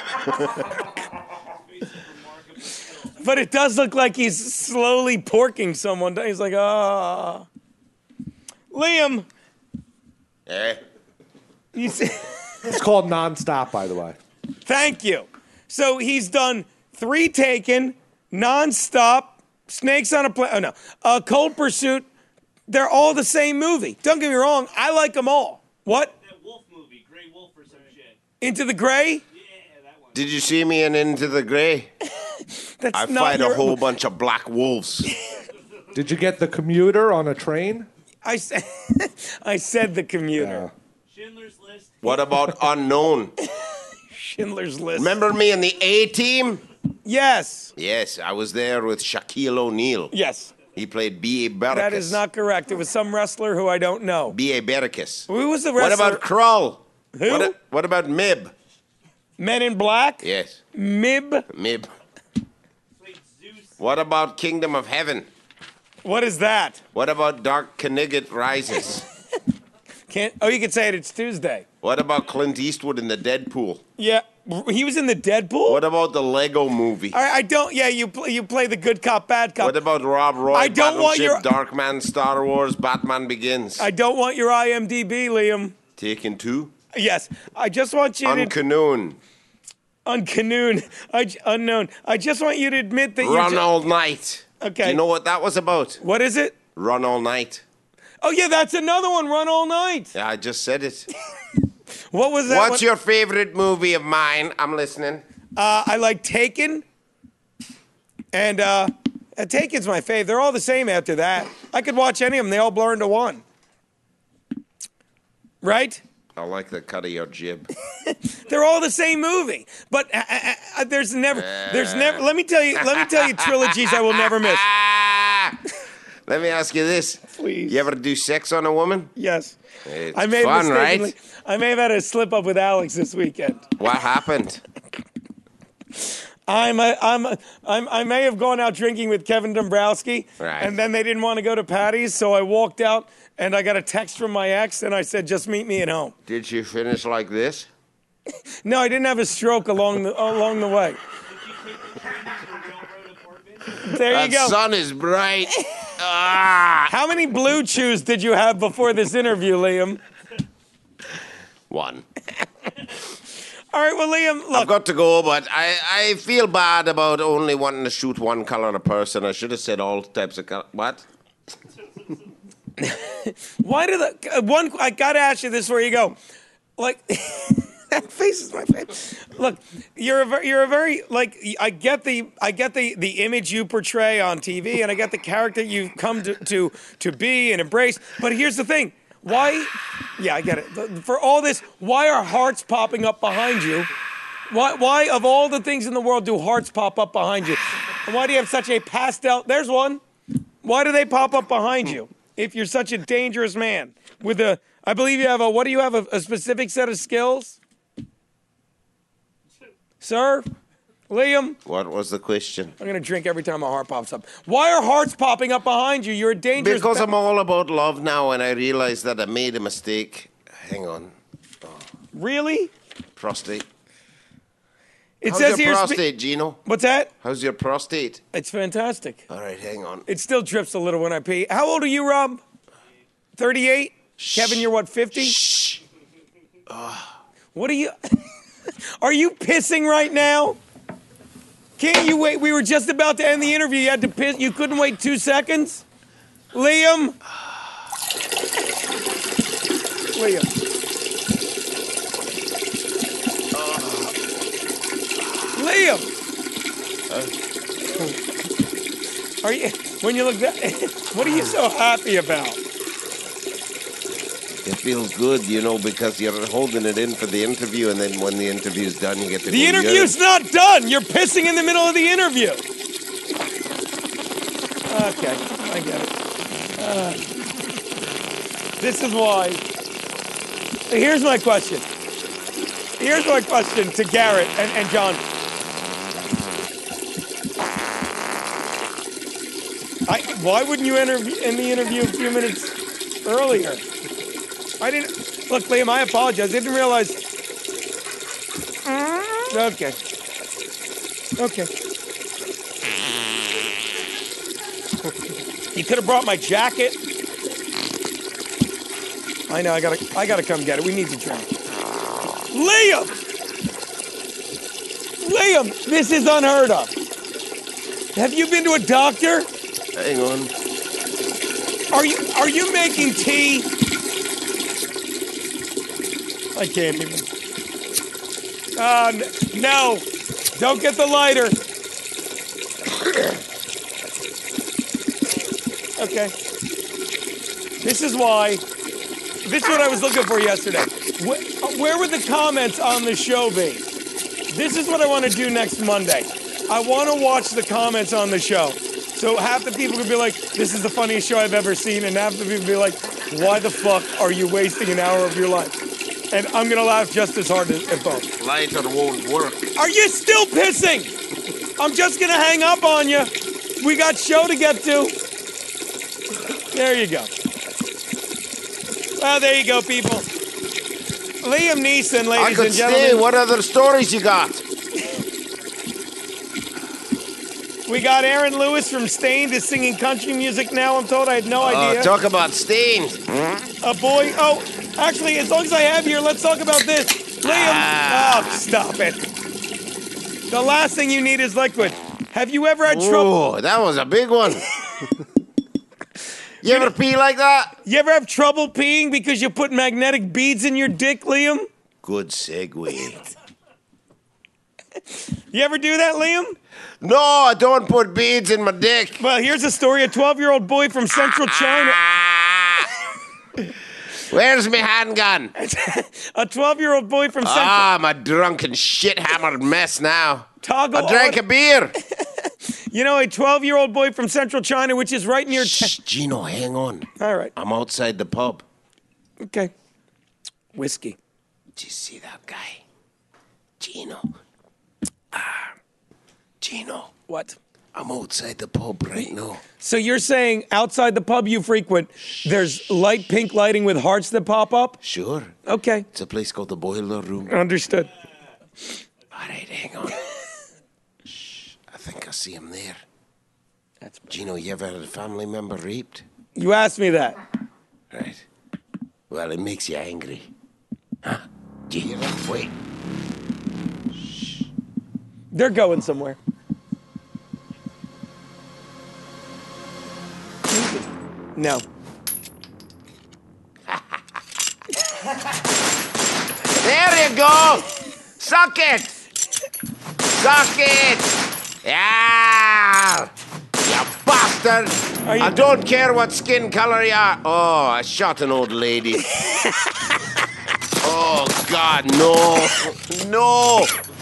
But it does look like he's slowly porking someone. He's like, ah. Liam,
Eh?
you see,
It's called Nonstop, by the way.
thank you. So he's done three Taken, nonstop, Snakes on a Plane. Oh no, uh, Cold Pursuit. They're all the same movie. Don't get me wrong. I like them all. What?
That wolf movie, Grey Wolf or some shit.
Into the Gray?
Yeah, that one.
Did you see me in Into the Grey?
That's
I
not
fight
your,
a whole bunch of black wolves.
Did you get the commuter on a train?
I said, I said the commuter.
Schindler's List.
What about Unknown?
Schindler's List.
Remember me in the A-Team?
Yes.
Yes, I was there with Shaquille O'Neal.
Yes.
He played B A. Baracus.
That is not correct. It was some wrestler who I don't know.
B A. Baracus.
Who was the
What
wrestler?
about Krull?
Who?
What, a- what about Mib?
Men in Black?
Yes,
Mib?
Mib.
Played Zeus.
What about Kingdom of Heaven?
What is that?
What about Dark Knigget Rises?
Can't. Oh, you could say it. It's Tuesday.
What about Clint Eastwood in the Deadpool?
Yeah. He was in the Deadpool?
What about the Lego movie?
All right, I don't. Yeah, you play, you play the good cop, bad cop.
What about Rob Roy?
I don't want
Battleship,
your-
Darkman, Star Wars, Batman Begins.
I don't want your I M D B, Liam.
Taken two.
Yes, I just want you to
Unknown.
uncanoon. I j- unknown. I just want you to admit that you.
Run
ju-
all night.
Okay.
Do you know what that was about?
What is it?
Run all night.
Oh yeah, that's another one. Run all night.
Yeah, I just said it.
What was that?
What's
one?
your favorite movie of mine? I'm listening.
Uh, I like Taken, and uh, uh, Taken's my fave. They're all the same after that. I could watch any of them. They all blur into one. Right?
I like the cut of your jib.
They're all the same movie. But uh, uh, uh, there's never, there's never. Let me tell you. Let me tell you trilogies I will never miss.
Ah! Let me ask you this.
Please.
You ever do sex on a woman?
Yes.
It's
I may
fun,
have mistakenly-
right?
I may have had a slip up with Alex this weekend.
What happened?
I'm a, I'm, a, I'm I may have gone out drinking with Kevin Dombrowski,
Right.
and then they didn't want to go to Patty's, so I walked out and I got a text from my ex, and I said, "Just meet me at home."
Did you finish like this?
No, I didn't have a stroke along the along the way.
Did you take the train to the railroad apartment?
There
That
you go.
sun is bright. ah!
How many Blue Chews did you have before this interview, Liam?
One.
All right, well, Liam,
I've
look.
got to go, but I, I feel bad about only wanting to shoot one color a person. I should have said all types of color. What?
Why do the uh, one? I gotta ask you this before you go. Like that face is my face. Look, you're a ver- you're a very like I get the I get the the image you portray on T V, and I get the character you've come to to to be and embrace. But here's the thing: why? Yeah, I get it. For all this, why are hearts popping up behind you? Why, why of all the things in the world do hearts pop up behind you? And why do you have such a pastel? There's one. Why do they pop up behind you? If you're such a dangerous man with a, I believe you have a, what do you have, a, a specific set of skills? Sir? Liam?
What was the question?
I'm going to drink every time a heart pops up. Why are hearts popping up behind you? You're a dangerous
Because
ba-
I'm all about love now, and I realize that I made a mistake. Hang on.
Really?
Prostate.
It
How's
says
your
here. spe-
prostate, Gino?
What's that?
How's your prostate?
It's fantastic.
All right, hang on.
It still drips a little when I pee. How old are you, Rob? thirty-eight? Kevin, you're what, fifty?
Shh.
What are you? Are you pissing right now? Can't you wait? We were just about to end the interview. You had to piss. You couldn't wait two seconds? Liam? Liam. Liam. Are you, when you look that, what are you so happy about?
It feels good, you know, because you're holding it in for the interview, and then when the interview's done, you get to
The
go
interview's not done. You're pissing in the middle of the interview. Okay, I get it. Uh, this is why. Here's my question. Here's my question to Garrett and, and John. I, why wouldn't you enter in the interview a few minutes earlier? I didn't. Look, Liam, I apologize. I didn't realize. Okay. Okay. You could have brought my jacket. I know. I gotta. I gotta come get it. We need to drink. Liam. Liam, this is unheard of. Have you been to a doctor?
Hang on.
Are you Are you making tea? I can't even. Uh, n- no. Don't get the lighter. Okay. This is why. This is what I was looking for yesterday. Where, where would the comments on the show be? This is what I want to do next Monday. I want to watch the comments on the show. So half the people could be like, this is the funniest show I've ever seen, and half the people be like, why the fuck are you wasting an hour of your life? And I'm going to laugh just as hard as, at both.
Lighter won't work.
Are you still pissing? I'm just going to hang up on you. We got show to get to. There you go. Well, there you go, people. Liam Neeson,
I
ladies
could
and gentlemen.
stay. What other stories you got?
We got Aaron Lewis from Stained is singing country music now, I'm told. I had no
Oh,
idea.
talk about stained.
A boy. Oh, actually, as long as I have you here, let's talk about this. Liam.
Ah.
Oh, stop it. The last thing you need is liquid. Have you ever had trouble?
Oh, that was a big one. You ever pee like that?
You ever have trouble peeing because you put magnetic beads in your dick, Liam?
Good segue.
You ever do that, Liam?
No, I don't put beads in my dick.
Well, here's a story. A twelve-year-old boy from central China.
Ah. Where's my handgun?
A twelve-year-old boy from central...
Ah, I'm a drunken shit-hammered mess now.
Toggle
I drank
on-
a beer.
You know, a twelve-year-old boy from central China, which is right near...
Shh, Gino, hang on.
All right.
I'm outside the pub.
Okay. Whiskey.
Did you see that guy? Gino. Ah, Gino.
What?
I'm outside the pub right now.
So you're saying outside the pub you frequent, there's light pink lighting with hearts that pop up?
Sure.
Okay.
It's a place called the Boiler Room.
Understood.
All right, hang on. Shh, I think I see him there.
That's
Gino, you ever had a family member raped?
You asked me that.
Right. Well, it makes you angry. Huh? Do you hear that? Wait.
They're going somewhere. No.
There you go. Suck it. Suck it. Yeah. You bastard.
Are you-
I don't care what skin color you are. Oh, I shot an old lady. Oh, God, no. No.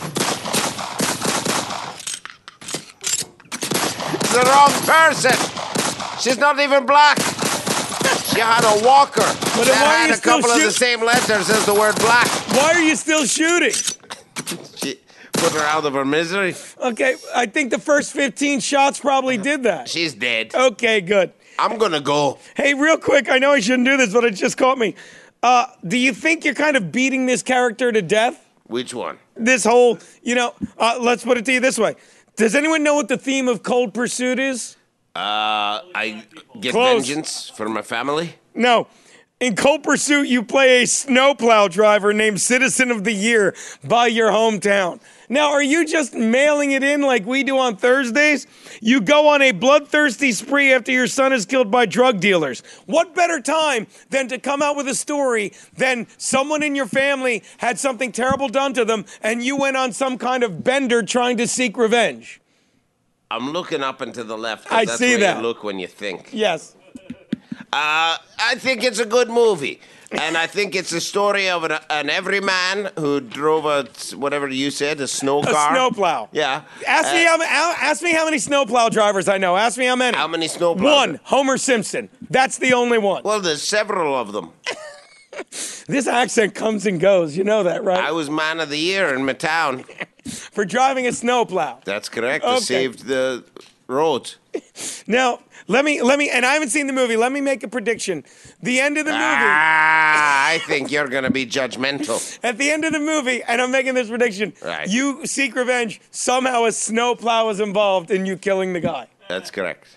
The wrong person. She's not even black. She had a walker
then
that
why are
had
you
a couple
still
of the
shoot-
same letters as the word black.
Why are you still shooting?
She put her out of her misery.
Okay, I think the first fifteen shots probably did that.
She's dead.
Okay, good.
I'm gonna go.
Hey, real quick, I know I shouldn't do this, but it just caught me. Uh, do you think you're kind of beating this character to death?
Which one?
This whole, you know, uh, let's put it to you this way. Does anyone know what the theme of Cold Pursuit is?
Uh, I get
Close.
vengeance for my family.
No. In Cold Pursuit, you play a snowplow driver named Citizen of the Year by your hometown. Now, are you just mailing it in like we do on Thursdays? You go on a bloodthirsty spree after your son is killed by drug dealers. What better time than to come out with a story than someone in your family had something terrible done to them and you went on some kind of bender trying to seek revenge?
I'm looking up and to the left. 'cause
I
that's
see
where
that.
You look when you think.
Yes.
Uh, I think it's a good movie. And I think it's a story of an, an everyman who drove a, whatever you said, a snow
A
car.
snowplow.
Yeah.
Ask me
Uh,
how, ma- ask me how many snowplow drivers I know. Ask me how many.
How many snowplows?
One. Homer Simpson. That's the only one.
Well, there's several of them.
This accent comes and goes. You know that, right?
I was man of the year in my town.
For driving a snowplow.
That's correct.
Okay.
I saved the roads.
Now, let me let me and I haven't seen the movie. Let me make a prediction. The end of the movie.
Ah, I think you're going to be judgmental.
At the end of the movie, and I'm making this prediction.
Right.
You seek revenge. Somehow a snowplow is involved in you killing the guy.
That's correct.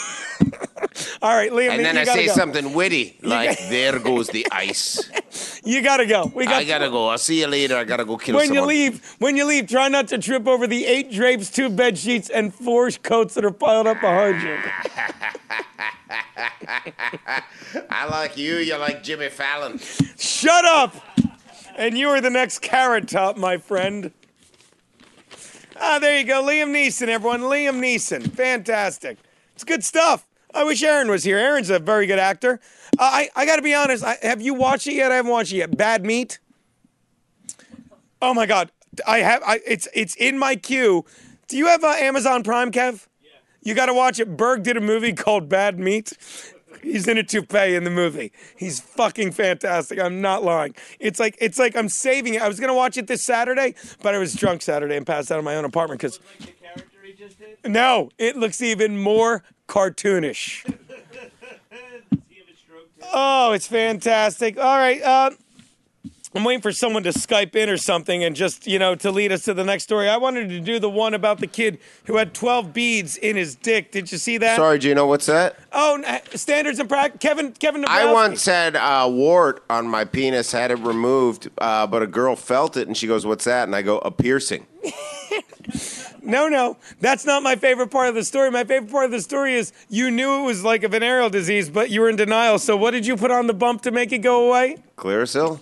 All right, Liam.
And then
you
I
gotta
say
go.
something witty, like,
got-
there goes the ice.
You gotta go. We got
I gotta go. I'll see you later. I gotta go kill
When
someone.
you leave, when you leave, try not to trip over the eight drapes, two bed sheets, and four coats that are piled up behind you.
I like you. You like Jimmy Fallon.
Shut up! And you are the next Carrot Top, my friend. Ah, there you go. Liam Neeson, everyone. Liam Neeson. Fantastic. It's good stuff. I wish Aaron was here. Aaron's a very good actor. Uh, I, I got to be honest. I, have you watched it yet? I haven't watched it yet. Bad Meat? Oh my God, I have. I, it's it's in my queue. Do you have uh, Amazon Prime, Kev? Yeah. You got to watch it. Berg did a movie called Bad Meat. He's in a toupee in the movie. He's fucking fantastic. I'm not lying. It's like it's like I'm saving it. I was gonna watch it this Saturday, but I was drunk Saturday and passed out in my own apartment because.
Like the character he just did?
No, it looks even more cartoonish.
Does he have a stroke too?
Oh, it's fantastic. All right, uh, I'm waiting for someone to Skype in or something and just, you know, to lead us to the next story. I wanted to do the one about the kid who had twelve beads in his dick. Did you see that?
Sorry, Gino, what's that?
Oh, n- standards and practice. Kevin, Kevin
I
Dabrowski.
once had a wart on my penis, had it removed, uh, but a girl felt it, and she goes, what's that? And I go, a piercing.
No, no, that's not my favorite part of the story. My favorite part of the story is you knew it was like a venereal disease, but you were in denial. So what did you put on the bump to make it go away?
Clearasil?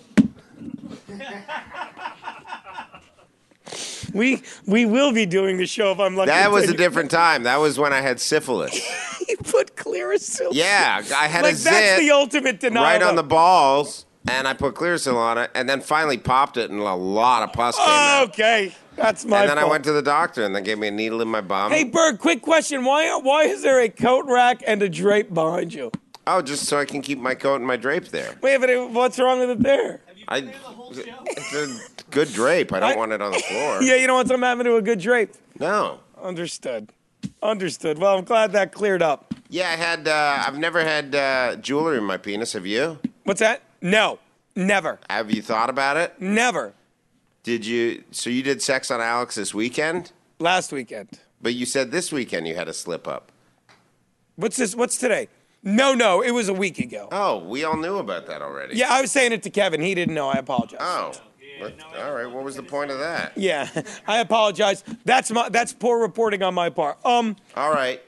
We we will be doing the show if I'm lucky.
That
to
was
tell
a
you.
different time. That was when I had syphilis.
You put Clearasil.
Yeah, I had
Like
a zit
that's the ultimate denial.
right on
though.
the balls, and I put Clearasil on it, and then finally popped it, and a lot of pus came out.
Okay, that's my
And then
fault.
I went to the doctor, and they gave me a needle in my bum.
Hey, Berg, quick question. Why why is there a coat rack and a drape behind you?
Oh, just so I can keep my coat and my drape there.
Wait, but it- what's wrong with it there?
Have you
I,
been there the whole show?
it's a good drape. I don't
I-
want it on the floor.
Yeah, you don't want something happening to a good drape.
No.
Understood. Understood. Well, I'm glad that cleared up.
Yeah, I had. Uh, I've never had uh, jewelry in my penis. Have you?
What's that? No, never,
Have you thought about it?
never.
Did you? So you did sex on Alex this weekend,
Last weekend.
but you said this weekend you had a slip up.
What's this? What's today? No, no, it was a week ago.
Oh, we all knew about that already.
Yeah, I was saying it to Kevin. He didn't know. I apologize.
Oh. What- all right. What was the point of that?
Yeah, I apologize. That's my that's poor reporting on my part. Um,
All right.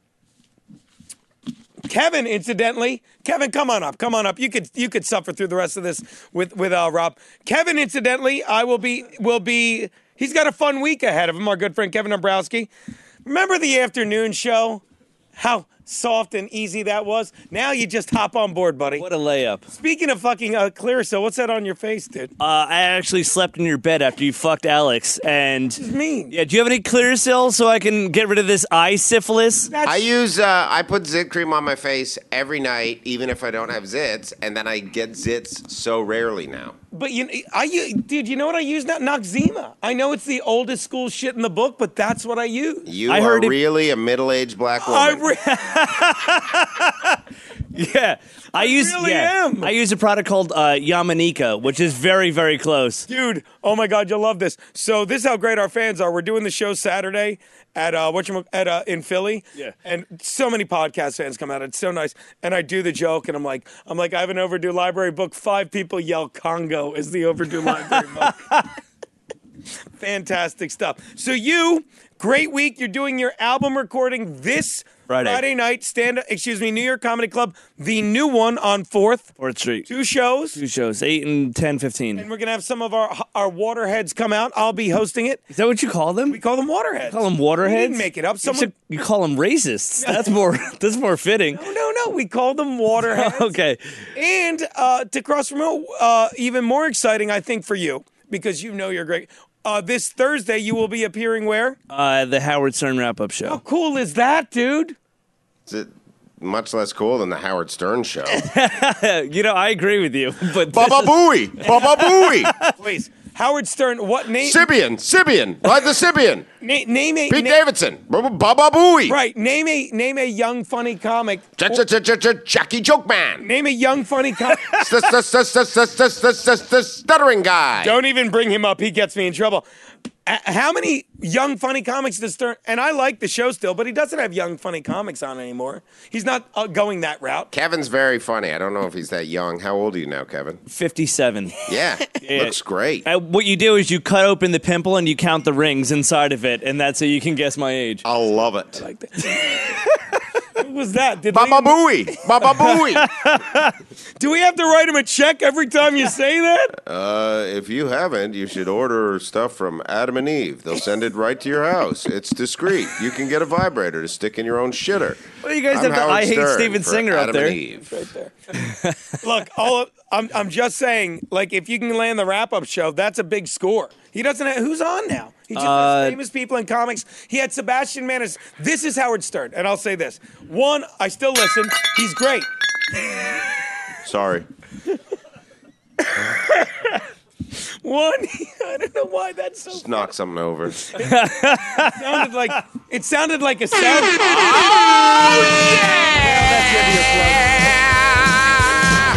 Kevin, incidentally, Kevin, come on up, come on up. You could you could suffer through the rest of this with with uh, Rob. Kevin, incidentally, I will be will be. He's got a fun week ahead of him. Our good friend Kevin Dombrowski. Remember the afternoon show? How soft and easy that was. Now you just hop on board, buddy.
What a layup.
Speaking of fucking uh, Clearasil, what's that on your face, dude?
Uh, I actually slept in your bed after you fucked Alex. And
It's mean.
yeah, do you have any Clearasil so I can get rid of this eye syphilis?
That's,
I use. Uh, I put zit cream on my face every night, even if I don't have zits, and then I get zits so rarely now.
but you, I u- dude, you know what I use now? Noxzema. I know it's the oldest school shit in the book, but that's what I use.
You
I
are
heard it-
really a middle-aged black woman.
I re-
Yeah. I, use
really
yeah,
am.
I use a product called uh, Yamanika, which is very, very close.
Dude, oh my God, you'll love this. So this is how great our fans are. We're doing the show Saturday at uh, whatchamacallit- at uh, in Philly.
Yeah.
And so many podcast fans come out. It's so nice. And I do the joke, and I'm like, I'm like, I have an overdue library book. Five people yell Congo is the overdue library book. Fantastic stuff. So you, great week. You're doing your album recording this
Friday.
Friday night. Stand up, excuse me, New York Comedy Club, the new one on Fourth.
fourth Street.
Two shows.
Two shows, eight and ten, fifteen.
And we're gonna have some of our our waterheads come out. I'll be hosting it.
Is that what you call them?
We call them waterheads.
call them waterheads?
We didn't make it up.
You,
Someone.
should- you call them racists. That's more. That's more fitting.
No, no, no. We call them waterheads.
Okay.
And uh, to cross promote, uh, even more exciting, I think, for you because you know you're great. Uh, this Thursday, you will be appearing where?
Uh, the Howard Stern wrap-up
How
show.
cool is that, dude?
Is it much less cool than the Howard Stern show?
You know, I agree with you, but
Baba Booey! Baba Booey!
Please, Howard Stern. What name?
Sibian! Sibian! Like the Sibian!
Na- name a.
Pete
na-
Davidson! Baba Booey!
Right. Name a name a young funny comic.
Jackie Joke Man!
Name a young funny comic.
Stuttering guy!
Don't even bring him up. He gets me in trouble. Uh, how many young funny comics does Stern? And I like the show still, but he doesn't have young funny comics on anymore. He's not uh, going that route.
Kevin's very funny. I don't know if he's that young. How old are you now, Kevin?
fifty-seven.
Yeah, looks great.
Uh, what you do is you cut open the pimple and you count the rings inside of it, and that's how you can guess my age.
I love it.
Like that. What was that? Did
Baba
we,
Booey! Baba Booey!
do we have to write him a check every time you say that?
Uh, if you haven't, you should order stuff from Adam and Eve. They'll send it right to your house. It's discreet. You can get a vibrator to stick in your own shitter.
Well, you guys
I'm
have the
Howard
I Hate
Stern
Steven
for
Singer up
Adam
there.
and Eve.
Look, all of, I'm I'm just saying, like, if you can land the wrap-up show, that's a big score. He doesn't have, who's on now? He just
Uh,
has famous people in comics. He had Sebastian Manis. This is Howard Stern, and I'll say this. One, I still listen. He's great.
Sorry.
One, I don't know why that's so
Just knock something over.
sounded like it sounded like a sound.
Oh, yeah!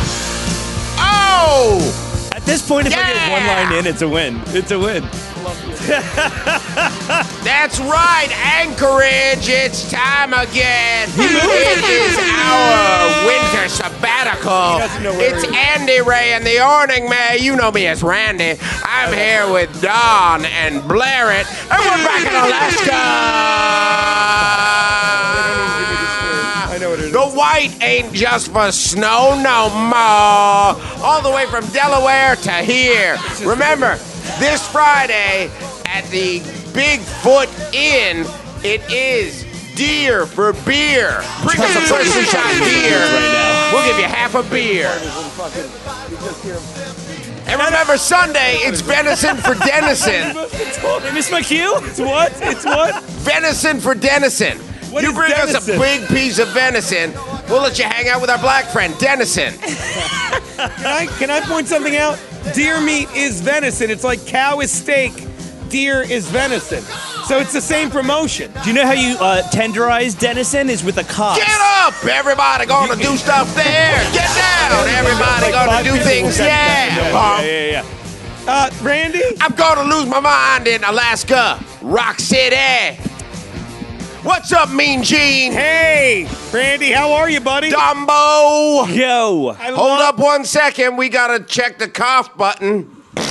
Oh!
At this point, if I
Yeah!
get one line in, it's a win. It's a win.
That's right, Anchorage, it's time again. It is our winter sabbatical.
doesn't know where
It's
he is.
Andy Ray and the Orning Man. You know me as Randy. I'm here with Don and Blairit, and we're back in Alaska.
I know what it is.
The white ain't just for snow no more. All the way from Delaware to here. Remember, this Friday at the Bigfoot Inn, it is deer for beer. Bring us a freshly shot deer.
Right now.
We'll give you half a beer. And remember, Sunday, it's venison for Denison.
They missed my cue?
It's what? It's what?
Venison for Denison.
What
You
is
bring us
venison?
a big piece of venison, we'll let you hang out with our black friend, Denison.
Can I can I point something out? Deer meat is venison. It's like cow is steak, deer is venison. So it's the same promotion.
Do you know how you uh, tenderize venison? Is with a cock.
Get up! Everybody gonna do stuff there. Get down! Everybody
Like
gonna
five
do
people
things,
got
yeah.
that.
Bump.
Yeah, yeah, yeah. Uh, Randy?
I'm gonna lose my mind in Alaska, Rock City. What's up, Mean Gene?
Hey, Randy, how are you, buddy?
Dumbo!
Yo.
I
Hold
love-
up one second, we gotta check the cough button.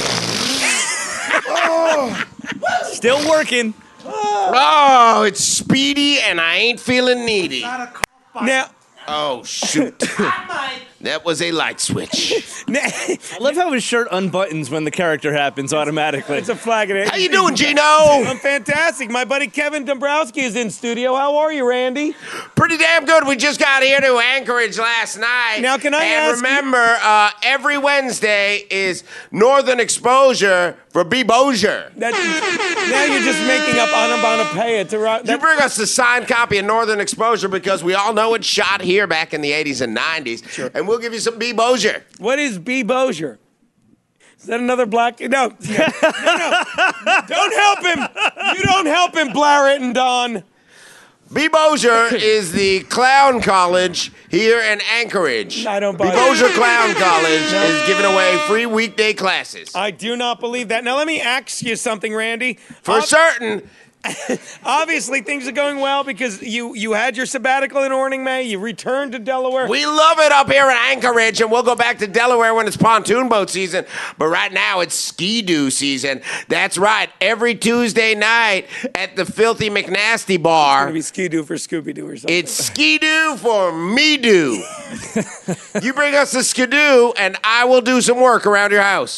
Still working.
Oh, it's speedy and I ain't feeling needy.
Now,
Oh, shoot. That was a light switch.
now
I love how his shirt unbuttons when the character happens automatically.
it's a flag of it.
How you doing, Gino?
I'm fantastic. My buddy Kevin Dombrowski is in studio. How are you, Randy?
Pretty damn good. We just got here to Anchorage last night.
Now, can I
and
ask you-
remember, uh, every Wednesday is Northern Exposure for B. Bozier.
That, now you're just making up onomatopoeia to rock.
You
That,
bring us a signed copy of Northern Exposure because we all know it's shot here back in the eighties and nineties. And we'll give you some B. Bozier.
what is B. Bozier? Is that another black? No, no, no. Don't help him. You don't help him, Blairit and Don.
B. Bozier is the clown college here in Anchorage.
I don't
B.
buy it.
Bozier Clown College is giving away free weekday classes.
I do not believe that. Now let me ask you something, Randy.
For
Ob-
certain.
Obviously, things are going well because you you had your sabbatical in Orning, May. You returned to Delaware.
We love it up here in Anchorage, and we'll go back to Delaware when it's pontoon boat season. But right now, it's ski-doo season. That's right. Every Tuesday night at the Filthy McNasty Bar,
Maybe Ski-Doo for Scooby-Doo or something.
it's ski-doo for me-doo. You bring us the skidoo, and I will do some work around your house.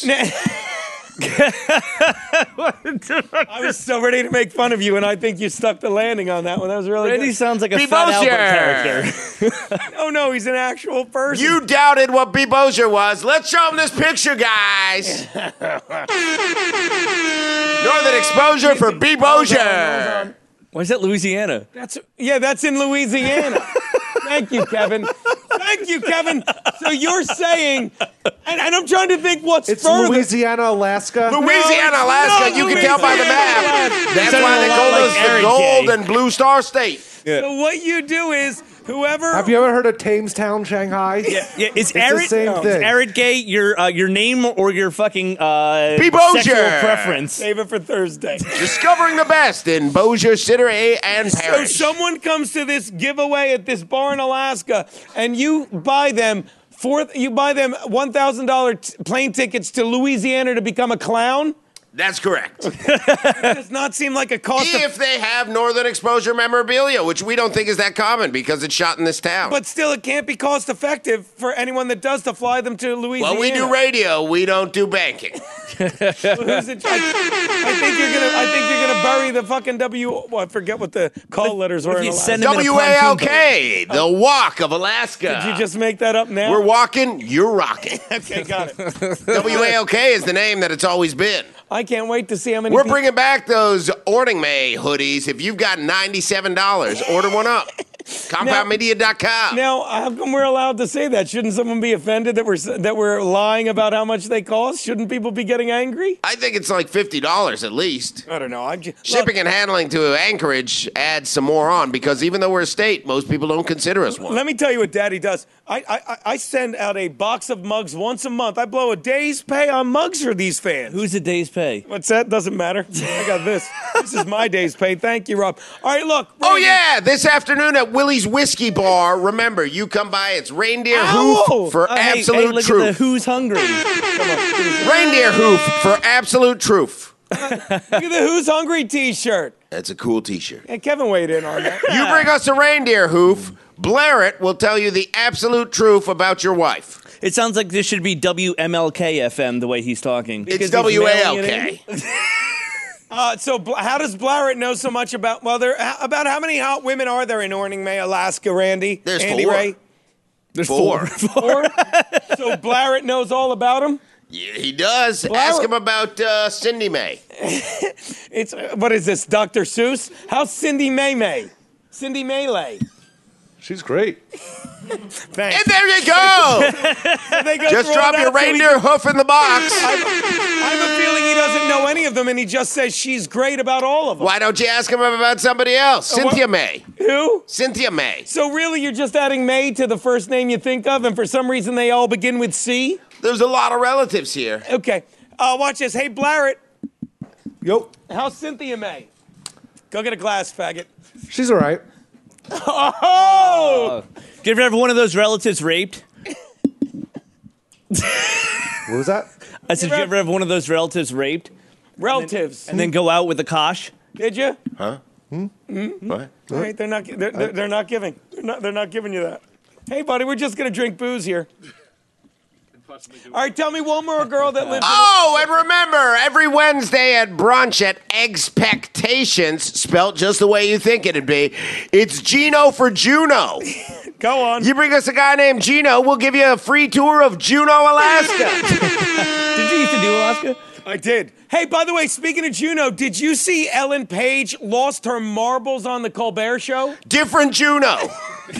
I was so ready to make fun of you, and I think you stuck the landing on that one. That was really
Randy
good.
sounds like a
B.
Fat Albert
Bozier.
character.
Oh, no, he's an actual person.
You doubted what B. Bozier was. Let's show them this picture, guys. Northern Exposure for B. Bozier.
Why is that Louisiana?
That's yeah, that's in Louisiana. Thank you, Kevin. Thank you, Kevin. So you're saying, and, and I'm trying to think what's
It's
further.
Louisiana, Alaska.
Louisiana,
No,
Alaska,
no,
you can tell by the
Louisiana,
map.
Alaska.
That's
Sounded
why
a
they
lot
call
like
us the
Eric
Gold
Gay.
and Blue Star State.
So what you do is whoever.
Have you ever heard of Tamestown, Shanghai?
Yeah, is
It's the
Arid,
same
is
thing.
Arid gay your uh, your name or your fucking uh,
B. Bozier.
sexual preference?
Save it for Thursday.
Discovering the best in Bossier City and
So
Parish.
someone comes to this giveaway at this bar in Alaska, and you buy them four. You buy them one thousand dollar t- plane tickets to Louisiana to become a clown.
That's correct.
It does not seem like a cost.
If they have Northern Exposure memorabilia, which we don't think is that common because it's shot in this town.
But still, it can't be cost effective for anyone that does to fly them to Louisiana.
Well, we do radio. We don't do banking.
Well, who's in charge? I think you're gonna. I think you're gonna bury the fucking W. Well, I forget what the call letters were.
if
In
you
Alaska.
send them in a
W A L
pontoon
K, the walk of Alaska.
Did you just make that up now?
We're walking, you're rocking.
okay, got it.
W A L K is the name that it's always been.
I can't wait to see how many.
We're
people-
bringing back those Ording May hoodies. If you've got ninety-seven dollars, order one up. compound media dot com.
Now, how come we're allowed to say that? Shouldn't someone be offended that we're that we're lying about how much they cost? Shouldn't people be getting angry?
I think it's like fifty dollars at least.
I don't know. I'm just,
Shipping and handling to Anchorage adds some more on because even though we're a state, most people don't consider us one.
Let me tell you what Daddy does. I, I I send out a box of mugs once a month. I blow a day's pay on mugs for these fans.
Who's a day's pay?
What's that? Doesn't matter. I got this. This is my day's pay. Thank you, Rob. All right, look.
Oh,
Randy-
yeah, this afternoon at Willie's Whiskey Bar. Remember, you come by, it's reindeer
Ow!
hoof for
Oh, hey,
absolute
hey, look
truth.
at the Who's Hungry.
Reindeer hoof for absolute truth.
Look at the Who's Hungry t-shirt.
That's a cool t-shirt.
Hey, Kevin weighed in on that.
You bring us a reindeer hoof, Blair it will tell you the absolute truth about your wife.
It sounds like this should be W M L K F M the way he's talking.
It's
he's
W A L
mailing
K.
Uh, so Bla- how does Blauert know so much about, well, there, h- about how many hot women are there in Orning May, Alaska, Randy?
There's
Andy
four.
Ray?
There's
Four.
Four? So Blauert knows all about them?
Yeah, he does.
Well,
Ask him about uh, Cindy May.
It's, uh, what is this, Doctor Seuss? How's Cindy May May? Cindy Maylay.
She's great.
Thanks.
And there you go.
They go
Just
through all
drop your
that so he
reindeer
can-
hoof in the box.
I have a feeling he doesn't know any of them, and he just says she's great about all of them.
Why don't you ask him about somebody else?
Uh, what-
Cynthia May.
Who?
Cynthia May.
So really, you're just adding May to the first name you think of, and for some reason they all begin with C?
There's a lot of relatives here.
Okay. Uh, watch this. Hey, Blauert,
Yo,
how's Cynthia May? Go get a glass, faggot.
she's all right.
Oh!
Did you ever have one of those relatives raped?
What was that?
I said, did you ever have one of those relatives raped?
Relatives.
And then go out with a kosh?
Did you?
What?
All right, they're not. They're, they're, they're not giving. They're not. They're not giving you that. Hey, buddy, we're just gonna drink booze here. All right, tell me one more girl that lives.
Oh, and remember, every Wednesday at brunch at Expectations, spelt just the way you think it'd be, it's Gino for Juno.
in, go on.
You bring us a guy named Gino, we'll give you a free tour of Juneau, Alaska.
Did you used to do Alaska?
I did. Hey, by the way, speaking of Juno, did you see Ellen Page lost her marbles on the Colbert Show?
Different Juno. All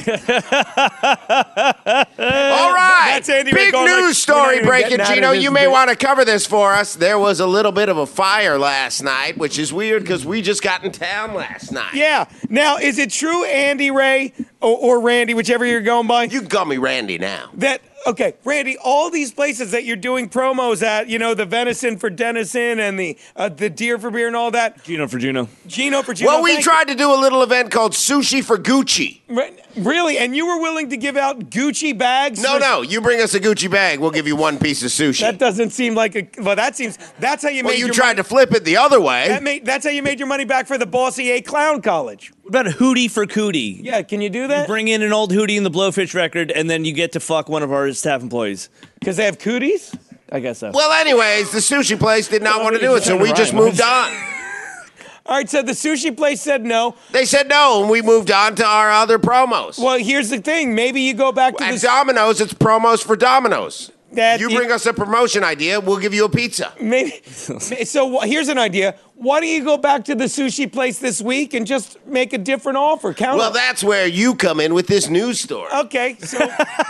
right.
That's Andy Ray
Big
going like,
news
"We're not
story
even
breaking,
getting out of
Gino.
this
You may
bit."
want to cover this for us. There was a little bit of a fire last night, which is weird because we just got in town last night.
Yeah. Now, is it true, Andy Ray or, or Randy, whichever you're going by?
You can call me Randy now.
That okay, Randy, all these places that you're doing promos at, you know, the venison for Denison and the uh, the deer for beer and all that.
Gino for Juno.
Gino for Gino.
Well, we
thank
tried to do a little event called Sushi for Gucci.
you. Re- Really? And you were willing to give out Gucci bags?
No,
for-
no, you bring us a Gucci bag, we'll give you one piece of sushi.
That doesn't seem like a. Well, that seems. That's how you
well,
made
you
your
tried
money.
to flip it the other way.
That made, that's how you made your money back for the Bossy A Clown College.
What about a hootie for cootie?
Yeah, can you do that?
Bring in an old hootie in the Blowfish record, and then you get to fuck one of our staff employees.
Because they have cooties?
I guess so.
Well, anyways, the sushi place did not
Well,
want to
you're
do it, so
trying
we
to
just
rhyme,
moved
huh?
on.
All right, so the sushi place said no.
They said no, and we moved on to our other promos.
Well, here's the thing. Maybe you go back to
At
this.
Domino's, it's promos for Domino's.
That-
You bring us a promotion idea, we'll give you a pizza.
Maybe. So wh- here's an idea. Why don't you go back to the sushi place this week and just make a different offer? Count.
Well, that's where you come in with this news story.
Okay, so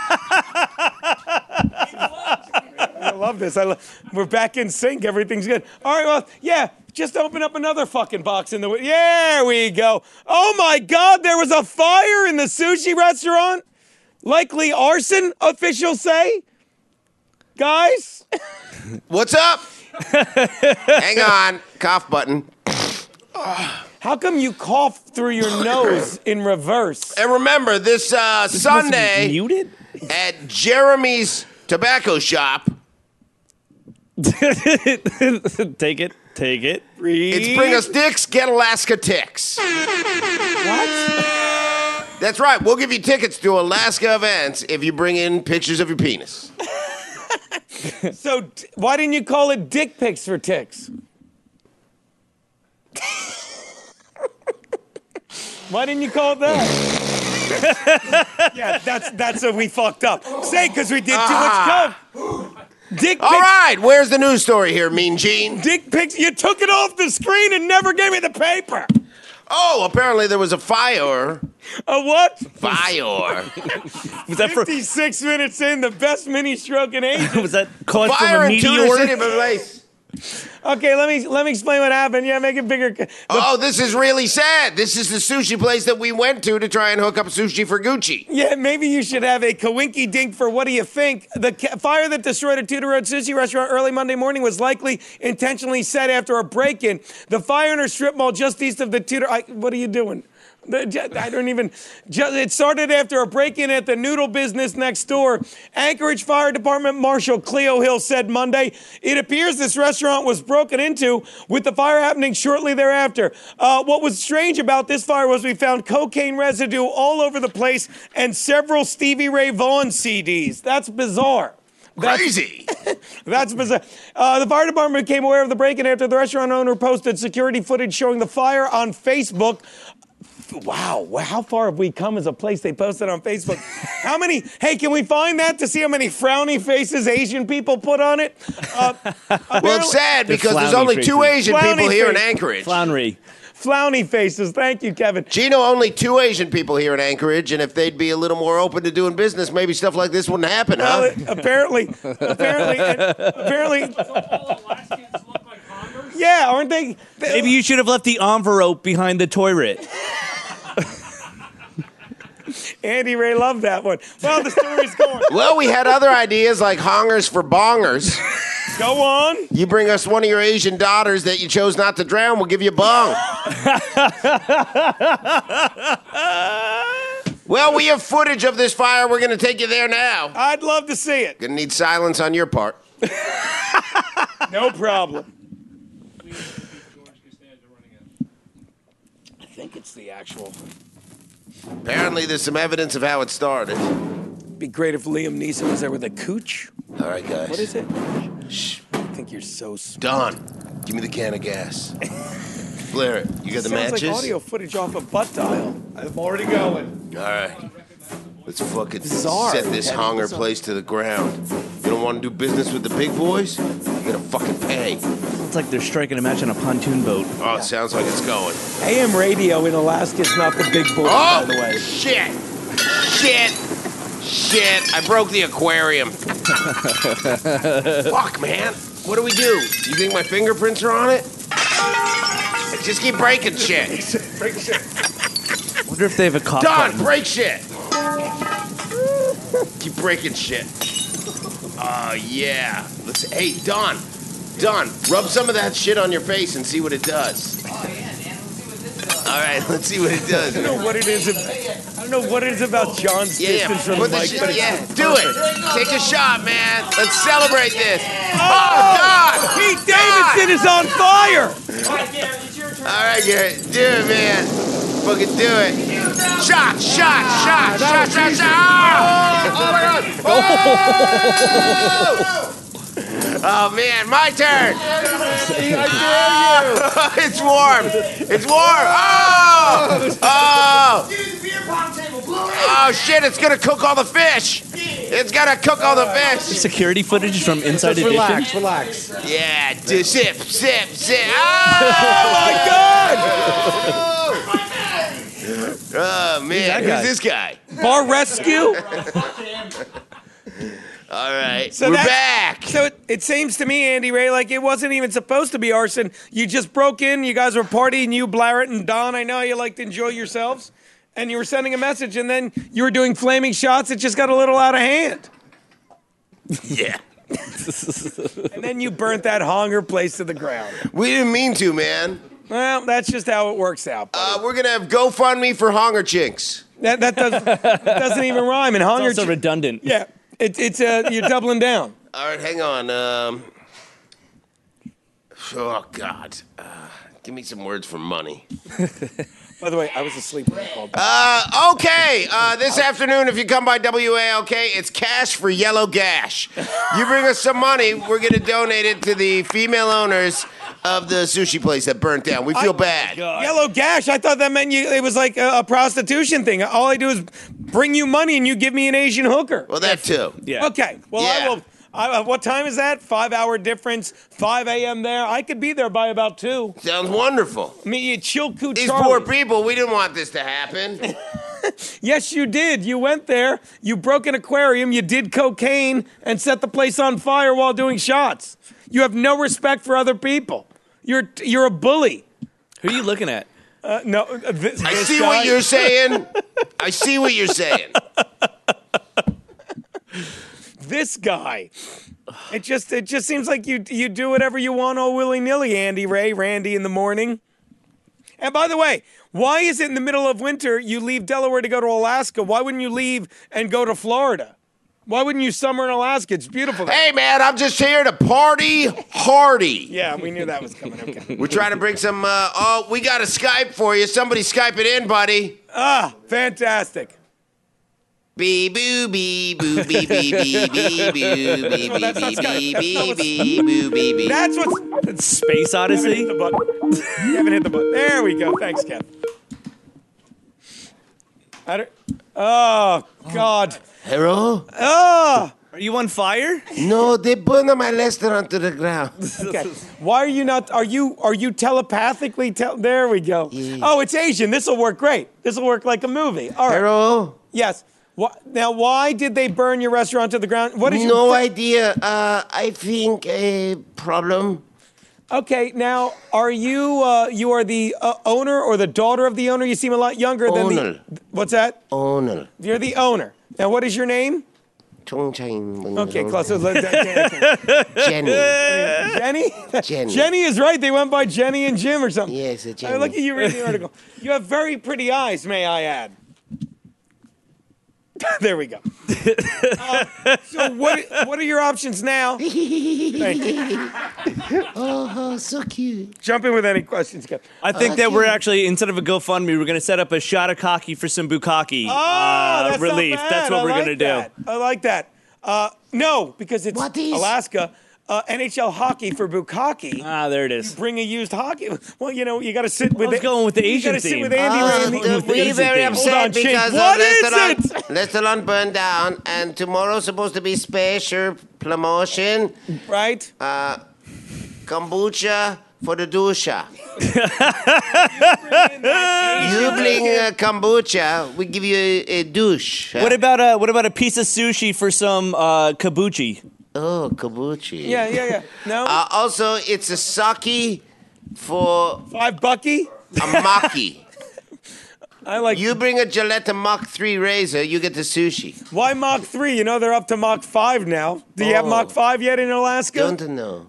I love this. I love, we're back in sync. Everything's good. All right, well, yeah, just open up another fucking box in the. There we go. Oh my God, there was a fire in the sushi restaurant. Likely arson, officials say. Guys,
What's up? Hang on, cough button.
how come you cough through your nose in reverse?
And remember, this uh, Sunday
Muted?
at Jeremy's Tobacco Shop,
Take it. Take it.
It's Bring Us Dicks, Get Alaska Ticks.
What?
That's right. We'll give you tickets to Alaska events if you bring in pictures of your penis.
So t- why didn't you call it dick pics for ticks? Why didn't you call it that? Yeah, that's that's what we fucked up. Say because we did too
Ah.
much coke. Dick
All
pics.
right, where's the news story here, Mean Gene?
Dick pics. You took it off the screen and never gave me the paper.
Oh, apparently there was a fire.
A what?
Fire.
Was that for?
fifty-six minutes in, the best mini stroke in ages.
Was that caused from
Fire
a
in Tudor City,
meteor?
place.
Okay, let me let me explain what happened. Yeah, make it bigger. The-
Oh, this is really sad. This is the sushi place that we went to to try and hook up sushi for Gucci.
Yeah, maybe you should have a kawinky dink for what do you think? The ca- fire that destroyed a Tudor Road sushi restaurant early Monday morning was likely intentionally set after a break-in. The fire in a strip mall just east of the Tudor. I, what are you doing? The- ju- I don't even. Just, it started after a break-in at the noodle business next door. Anchorage Fire Department Marshal Cleo Hill said Monday, it appears this restaurant was broken into, with the fire happening shortly thereafter. Uh, what was strange about this fire was we found cocaine residue all over the place and several Stevie Ray Vaughan C Ds. That's bizarre. That's-
Crazy.
That's bizarre. Uh, the fire department became aware of the break-in after the restaurant owner posted security footage showing the fire on Facebook. Wow, wow, how far have we come as a place they posted on Facebook? How many, hey, can we find that to see how many frowny faces Asian people put on it? Uh,
Well, it's sad
They're
because there's
flowny
only two
faces.
Asian
Flowny
people here in
face.
Anchorage.
Floundery.
Flowny faces, thank you, Kevin.
Gino, only two Asian people here in Anchorage, and if they'd be a little more open to doing business, maybe stuff like this wouldn't happen,
Well,
huh?
it- apparently, apparently, apparently,
All Alaskans look like Congress.
yeah, aren't they? they
Maybe you should have left the envelope behind the toilet.
Andy Ray loved that one. Well, the story's going.
Well, we had other ideas like hongers for bongers.
Go on.
You bring us one of your Asian daughters that you chose not to drown, we'll give you a bong. Well, we have footage of this fire. We're going to take you there now.
I'd love to see it.
Going to need silence on your part.
No problem. I think it's the actual.
Apparently, there's some evidence of how it started.
Be great if Liam Neeson was there with a cooch.
All right, guys.
What is it?
Shh.
I think you're so smart.
Don, give me the can of gas. Blair it. You got the
Sounds
matches?
like audio footage off a butt dial.
I'm already going.
All right. Let's fucking
Bizarre.
set this
Kevin,
hunger
bizarre.
place to the ground. You don't want to do business with the big boys? You gotta fucking pay.
It's like they're striking a match on a pontoon boat.
Oh, it sounds like it's going.
A M radio in Alaska is not the big boy,
Oh,
by the way.
shit. Shit. Shit. I broke the aquarium. Fuck, man. What do we do? You think my fingerprints are on it? I just keep breaking shit.
Break the shit.
I wonder if they have a cough
Don,
button.
break shit. Keep breaking shit. Oh, yeah. Let's. Hey, Don. Don, rub some of that shit on your face and see what it does. All right, let's see what it does.
I don't know what it is. About, I don't know what it is about John's
Yeah, yeah.
distance from the
Put the
mic,
shit-
but it's
yeah,
perfect.
do it. Take a shot, man. Let's celebrate this.
Oh,
Oh, God.
Pete Davidson is on fire.
All right, Garrett, it's your turn.
All right, Garrett. Do it, man. Fucking do it. Shot, shot, shot, shot, shot, shot. Oh, oh my God. Oh! Oh, man, my turn. Oh, it's warm. It's warm. Oh! Oh! Oh, shit, it's going to cook all the fish. It's going to cook all the fish.
Security footage from Inside
Just
Edition.
relax, relax.
Yeah, do, sip, sip, sip. Oh,
My God!
Oh, man,
that
who's
guy?
this guy?
Bar rescue.
All right,
So
we're
that-
back.
So it, it seems to me, Andy Ray, like it wasn't even supposed to be arson. You just broke in. You guys were partying. You, Blairett, and Don. I know you like to enjoy yourselves, and you were sending a message, and then you were doing flaming shots. It just got a little out of hand,
Yeah.
and then you burnt that hunger place to the ground.
We didn't mean to, man.
Well, that's just how it works out. buddy.
Uh, we're going to have GoFundMe for Hunger Chinks.
that that doesn't that doesn't even rhyme. And
It's
hunger,
also redundant.
yeah, it, it's uh, you're doubling down.
All right, hang on. Um, Oh, God. Uh, give me some words for money.
By the way, I was asleep when you called back.
Uh, okay, uh, this afternoon, if you come by W A L K, it's cash for Yellow Gash. You bring us some money, we're going to donate it to the female owners of the sushi place that burnt down. We feel
I-
bad.
Yellow Gash. I thought that meant you. It was like a, a prostitution thing. All I do is bring you money and you give me an Asian hooker.
Well, that too.
Yeah.
Okay. Well,
Yeah.
I will. I, what time is that? Five hour difference. five a.m. there. I could be there by about two.
Sounds wonderful.
Me, Chilku
These
Charlie.
poor people, we didn't want this to happen.
Yes, you did. You went there. You broke an aquarium. You did cocaine and set the place on fire while doing shots. You have no respect for other people. You're you're a bully.
Who are you looking at?
Uh, no, uh, this,
I
this
see
guy-
what you're saying. I see what you're saying.
This guy. It just it just seems like you you do whatever you want all willy nilly, Andy Ray, Randy in the morning. And by the way, why is it in the middle of winter you leave Delaware to go to Alaska? Why wouldn't you leave and go to Florida? Why wouldn't you summer in Alaska? It's beautiful there.
Hey, man, I'm just here to party hardy.
Yeah, we knew that was coming. Okay.
We're trying to bring some, uh, oh, we got a Skype for you. Somebody Skype it in, buddy.
Ah, fantastic.
Bee boo bee boo bee bee bee bee boo bee
Oh, that's not
bee
Skype.
bee
That's not
bee
what's-
bee boo bee bee.
That's what's it's Space Odyssey.
Hit the button. You haven't hit the button. There we go. Thanks, Kev. I don't, oh, God.
Hello?
Oh,
Are you on fire?
No, they burned my restaurant to the ground.
okay. Why are you not? Are you are you telepathically? Tel- there we go.
Yeah.
Oh, it's Asian. This will work great. This will work like a movie. All right.
Hello?
Yes. Wha- Now, why did they burn your restaurant to the ground? What is your
No idea. Uh, I think a problem.
Okay. Now, are you uh, you are the uh, owner or the daughter of the owner? You seem a lot younger than
Owner.
the. What's that?
Owner.
You're the owner. Now, what is your name?
Chong Chang.
Okay, close. So let- that-
Jenny.
Jenny?
Jenny.
Jenny is right. They went by Jenny and Jim or something.
Yes, a
I
Jenny.
look at you reading the article. You have very pretty eyes, may I add. There we go. Uh, so what what are your options now? Thank you.
Oh, so cute.
Jump in with any questions, Kev.
I think that we're actually, instead of a GoFundMe, we're going to set up a shot of cocky for some bukkake
Oh,
uh,
that's
relief.
Not bad.
That's what
I
we're
like
going to do.
that. I like that. Uh, no, because it's
What is-
Alaska. Uh, N H L hockey for bukkake.
Ah, there it is.
Bring a used hockey. Well, you know, you got to sit with.
I was
it.
going with the
You
Asian
gotta sit
theme.
with Andy
Uh,
Randy.
with the
we're
Asian
very
theme.
Hold
upset
on, Chink.
because
What
the
is
restaurant,
it?
restaurant burned down, and tomorrow's supposed to be special promotion.
Right?
Uh, kombucha for the dusha. You bring uh, kombucha, we give you a, a douche.
What about a what about a piece of sushi for some uh, kabuchi?
Oh, kombucha.
Yeah, yeah, yeah. No.
Uh, also, it's a sake for
Five Bucky.
a maki.
I like.
You bring a Gillette Mach three razor, you get the sushi.
Why Mach three? You know they're up to Mach five now. Do you have
Oh.
Mach five yet in Alaska?
Don't know.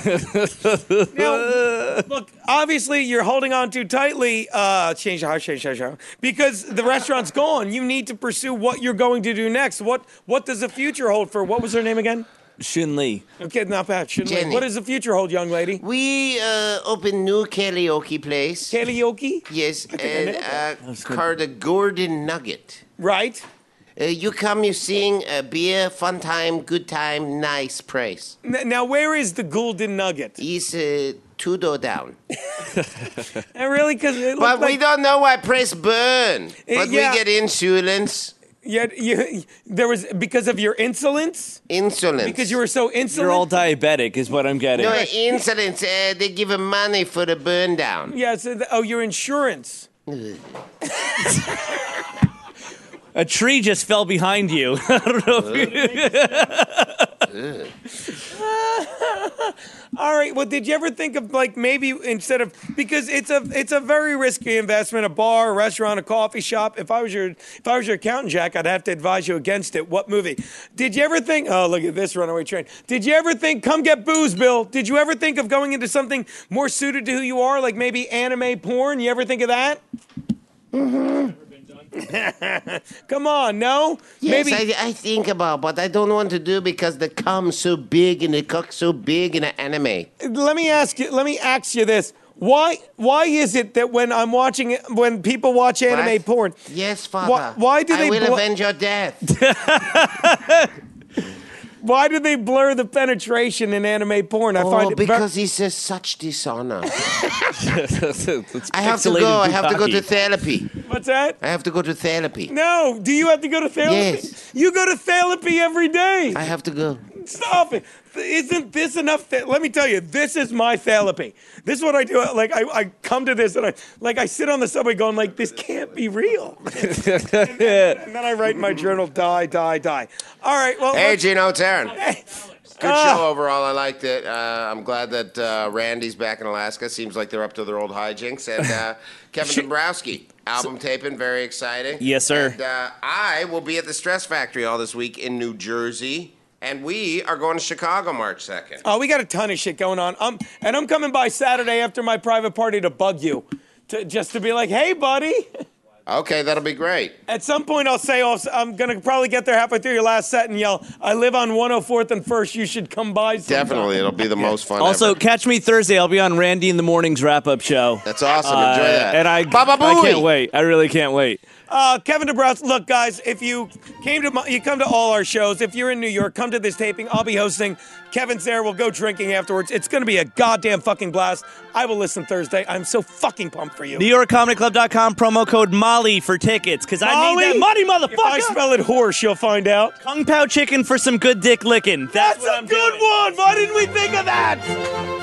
Now, look, obviously you're holding on too tightly. Uh, change the house, change the house, because the restaurant's gone. You need to pursue what you're going to do next. What What does the future hold for? What was her name again?
Shin Lee.
Okay, not bad. Shouldn't we?
Jenny.
What does the future hold, young lady?
We uh, open new karaoke place.
Karaoke,
Yes,
I
and
nailed that.
uh, called the Gordon Nugget.
right?
Uh, you come, you sing, uh, beer, fun time, good time, nice price.
N- now, where is the Golden Nugget?
He's uh, two door down.
And really, because it
But
looked
we
like
don't know why press burn. But
yeah.
we get insolence.
you, you, there was because of your insolence.
Insolence.
Because you were so insolent.
You're all diabetic, is what I'm getting.
No, insolence. Uh, they give him money for the burn down.
Yeah. So the, oh, your insurance.
A tree just fell behind you. I don't know if you...
All right. Well, did you ever think of like maybe instead of because it's a it's a very risky investment, a bar, a restaurant, a coffee shop. If I was your if I was your accountant, Jack, I'd have to advise you against it. What movie? Did you ever think? Oh, look at this runaway train. Did you ever think? Come get booze, Bill. Did you ever think of going into something more suited to who you are, like maybe anime porn? You ever think of that? Come on, no?
Yes,
Maybe.
I, I think about, but I don't want to do because the cum's so big and the cock's so big in an anime.
Let me ask you. Let me ask you this. Why? Why is it that when I'm watching it, when people watch anime
What?
porn,
Yes, Father.
Why- why do they
I will
blo-
avenge your death.
why do they blur the penetration in anime porn? I find
Oh,
it ver-
because he says such dishonor.
It's
I have to
pixelated
go. I have to go
bukkake.
to therapy.
What's that?
I have to go to therapy.
No. Do you have to go to therapy?
Yes.
You go to therapy every day.
I have to go.
Stop it. Isn't this enough? Th- Let me tell you, this is my therapy. This is what I do. Like, I, I come to this and I, like, I sit on the subway going like, this can't be real. and, then, and then I write in my journal, die, die, die. All right, well.
Hey,
let's-
Gino Taryn.
Hey.
Good
Ah.
show overall. I liked it. Uh, I'm glad that uh, Randy's back in Alaska. Seems like they're up to their old hijinks. And uh, Kevin Dombrowski, album taping, very exciting.
Yes, sir.
And uh, I will be at the Stress Factory all this week in New Jersey. And we are going to Chicago March second.
Oh, we got a ton of shit going on. Um, and I'm coming by Saturday after my private party to bug you, to just to be like, hey, buddy.
Okay, that'll be great.
At some point, I'll say, oh, I'm going to probably get there halfway through your last set and yell, I live on one oh fourth and First. You should come by sometime.
Definitely. It'll be the most fun
Also,
ever.
catch me Thursday. I'll be on Randy in the Morning's wrap-up show.
That's awesome.
Uh,
Enjoy that.
And I,
Baba
I
Booey.
can't wait. I really can't wait.
Uh, Kevin DeBrowski, look, guys, if you came to my, you come to all our shows. If you're in New York, come to this taping. I'll be hosting. Kevin's there. We'll go drinking afterwards. It's going to be a goddamn fucking blast. I will listen Thursday. I'm so fucking pumped for you.
New York Comedy Club dot com, promo code Molly for tickets, because I need
Molly?
that money,
If I
motherfucker.
spell it horse, you'll find out.
Kung Pao chicken for some good dick licking. That's,
That's
what
a
I'm
good
doing.
one. Why didn't we think of that?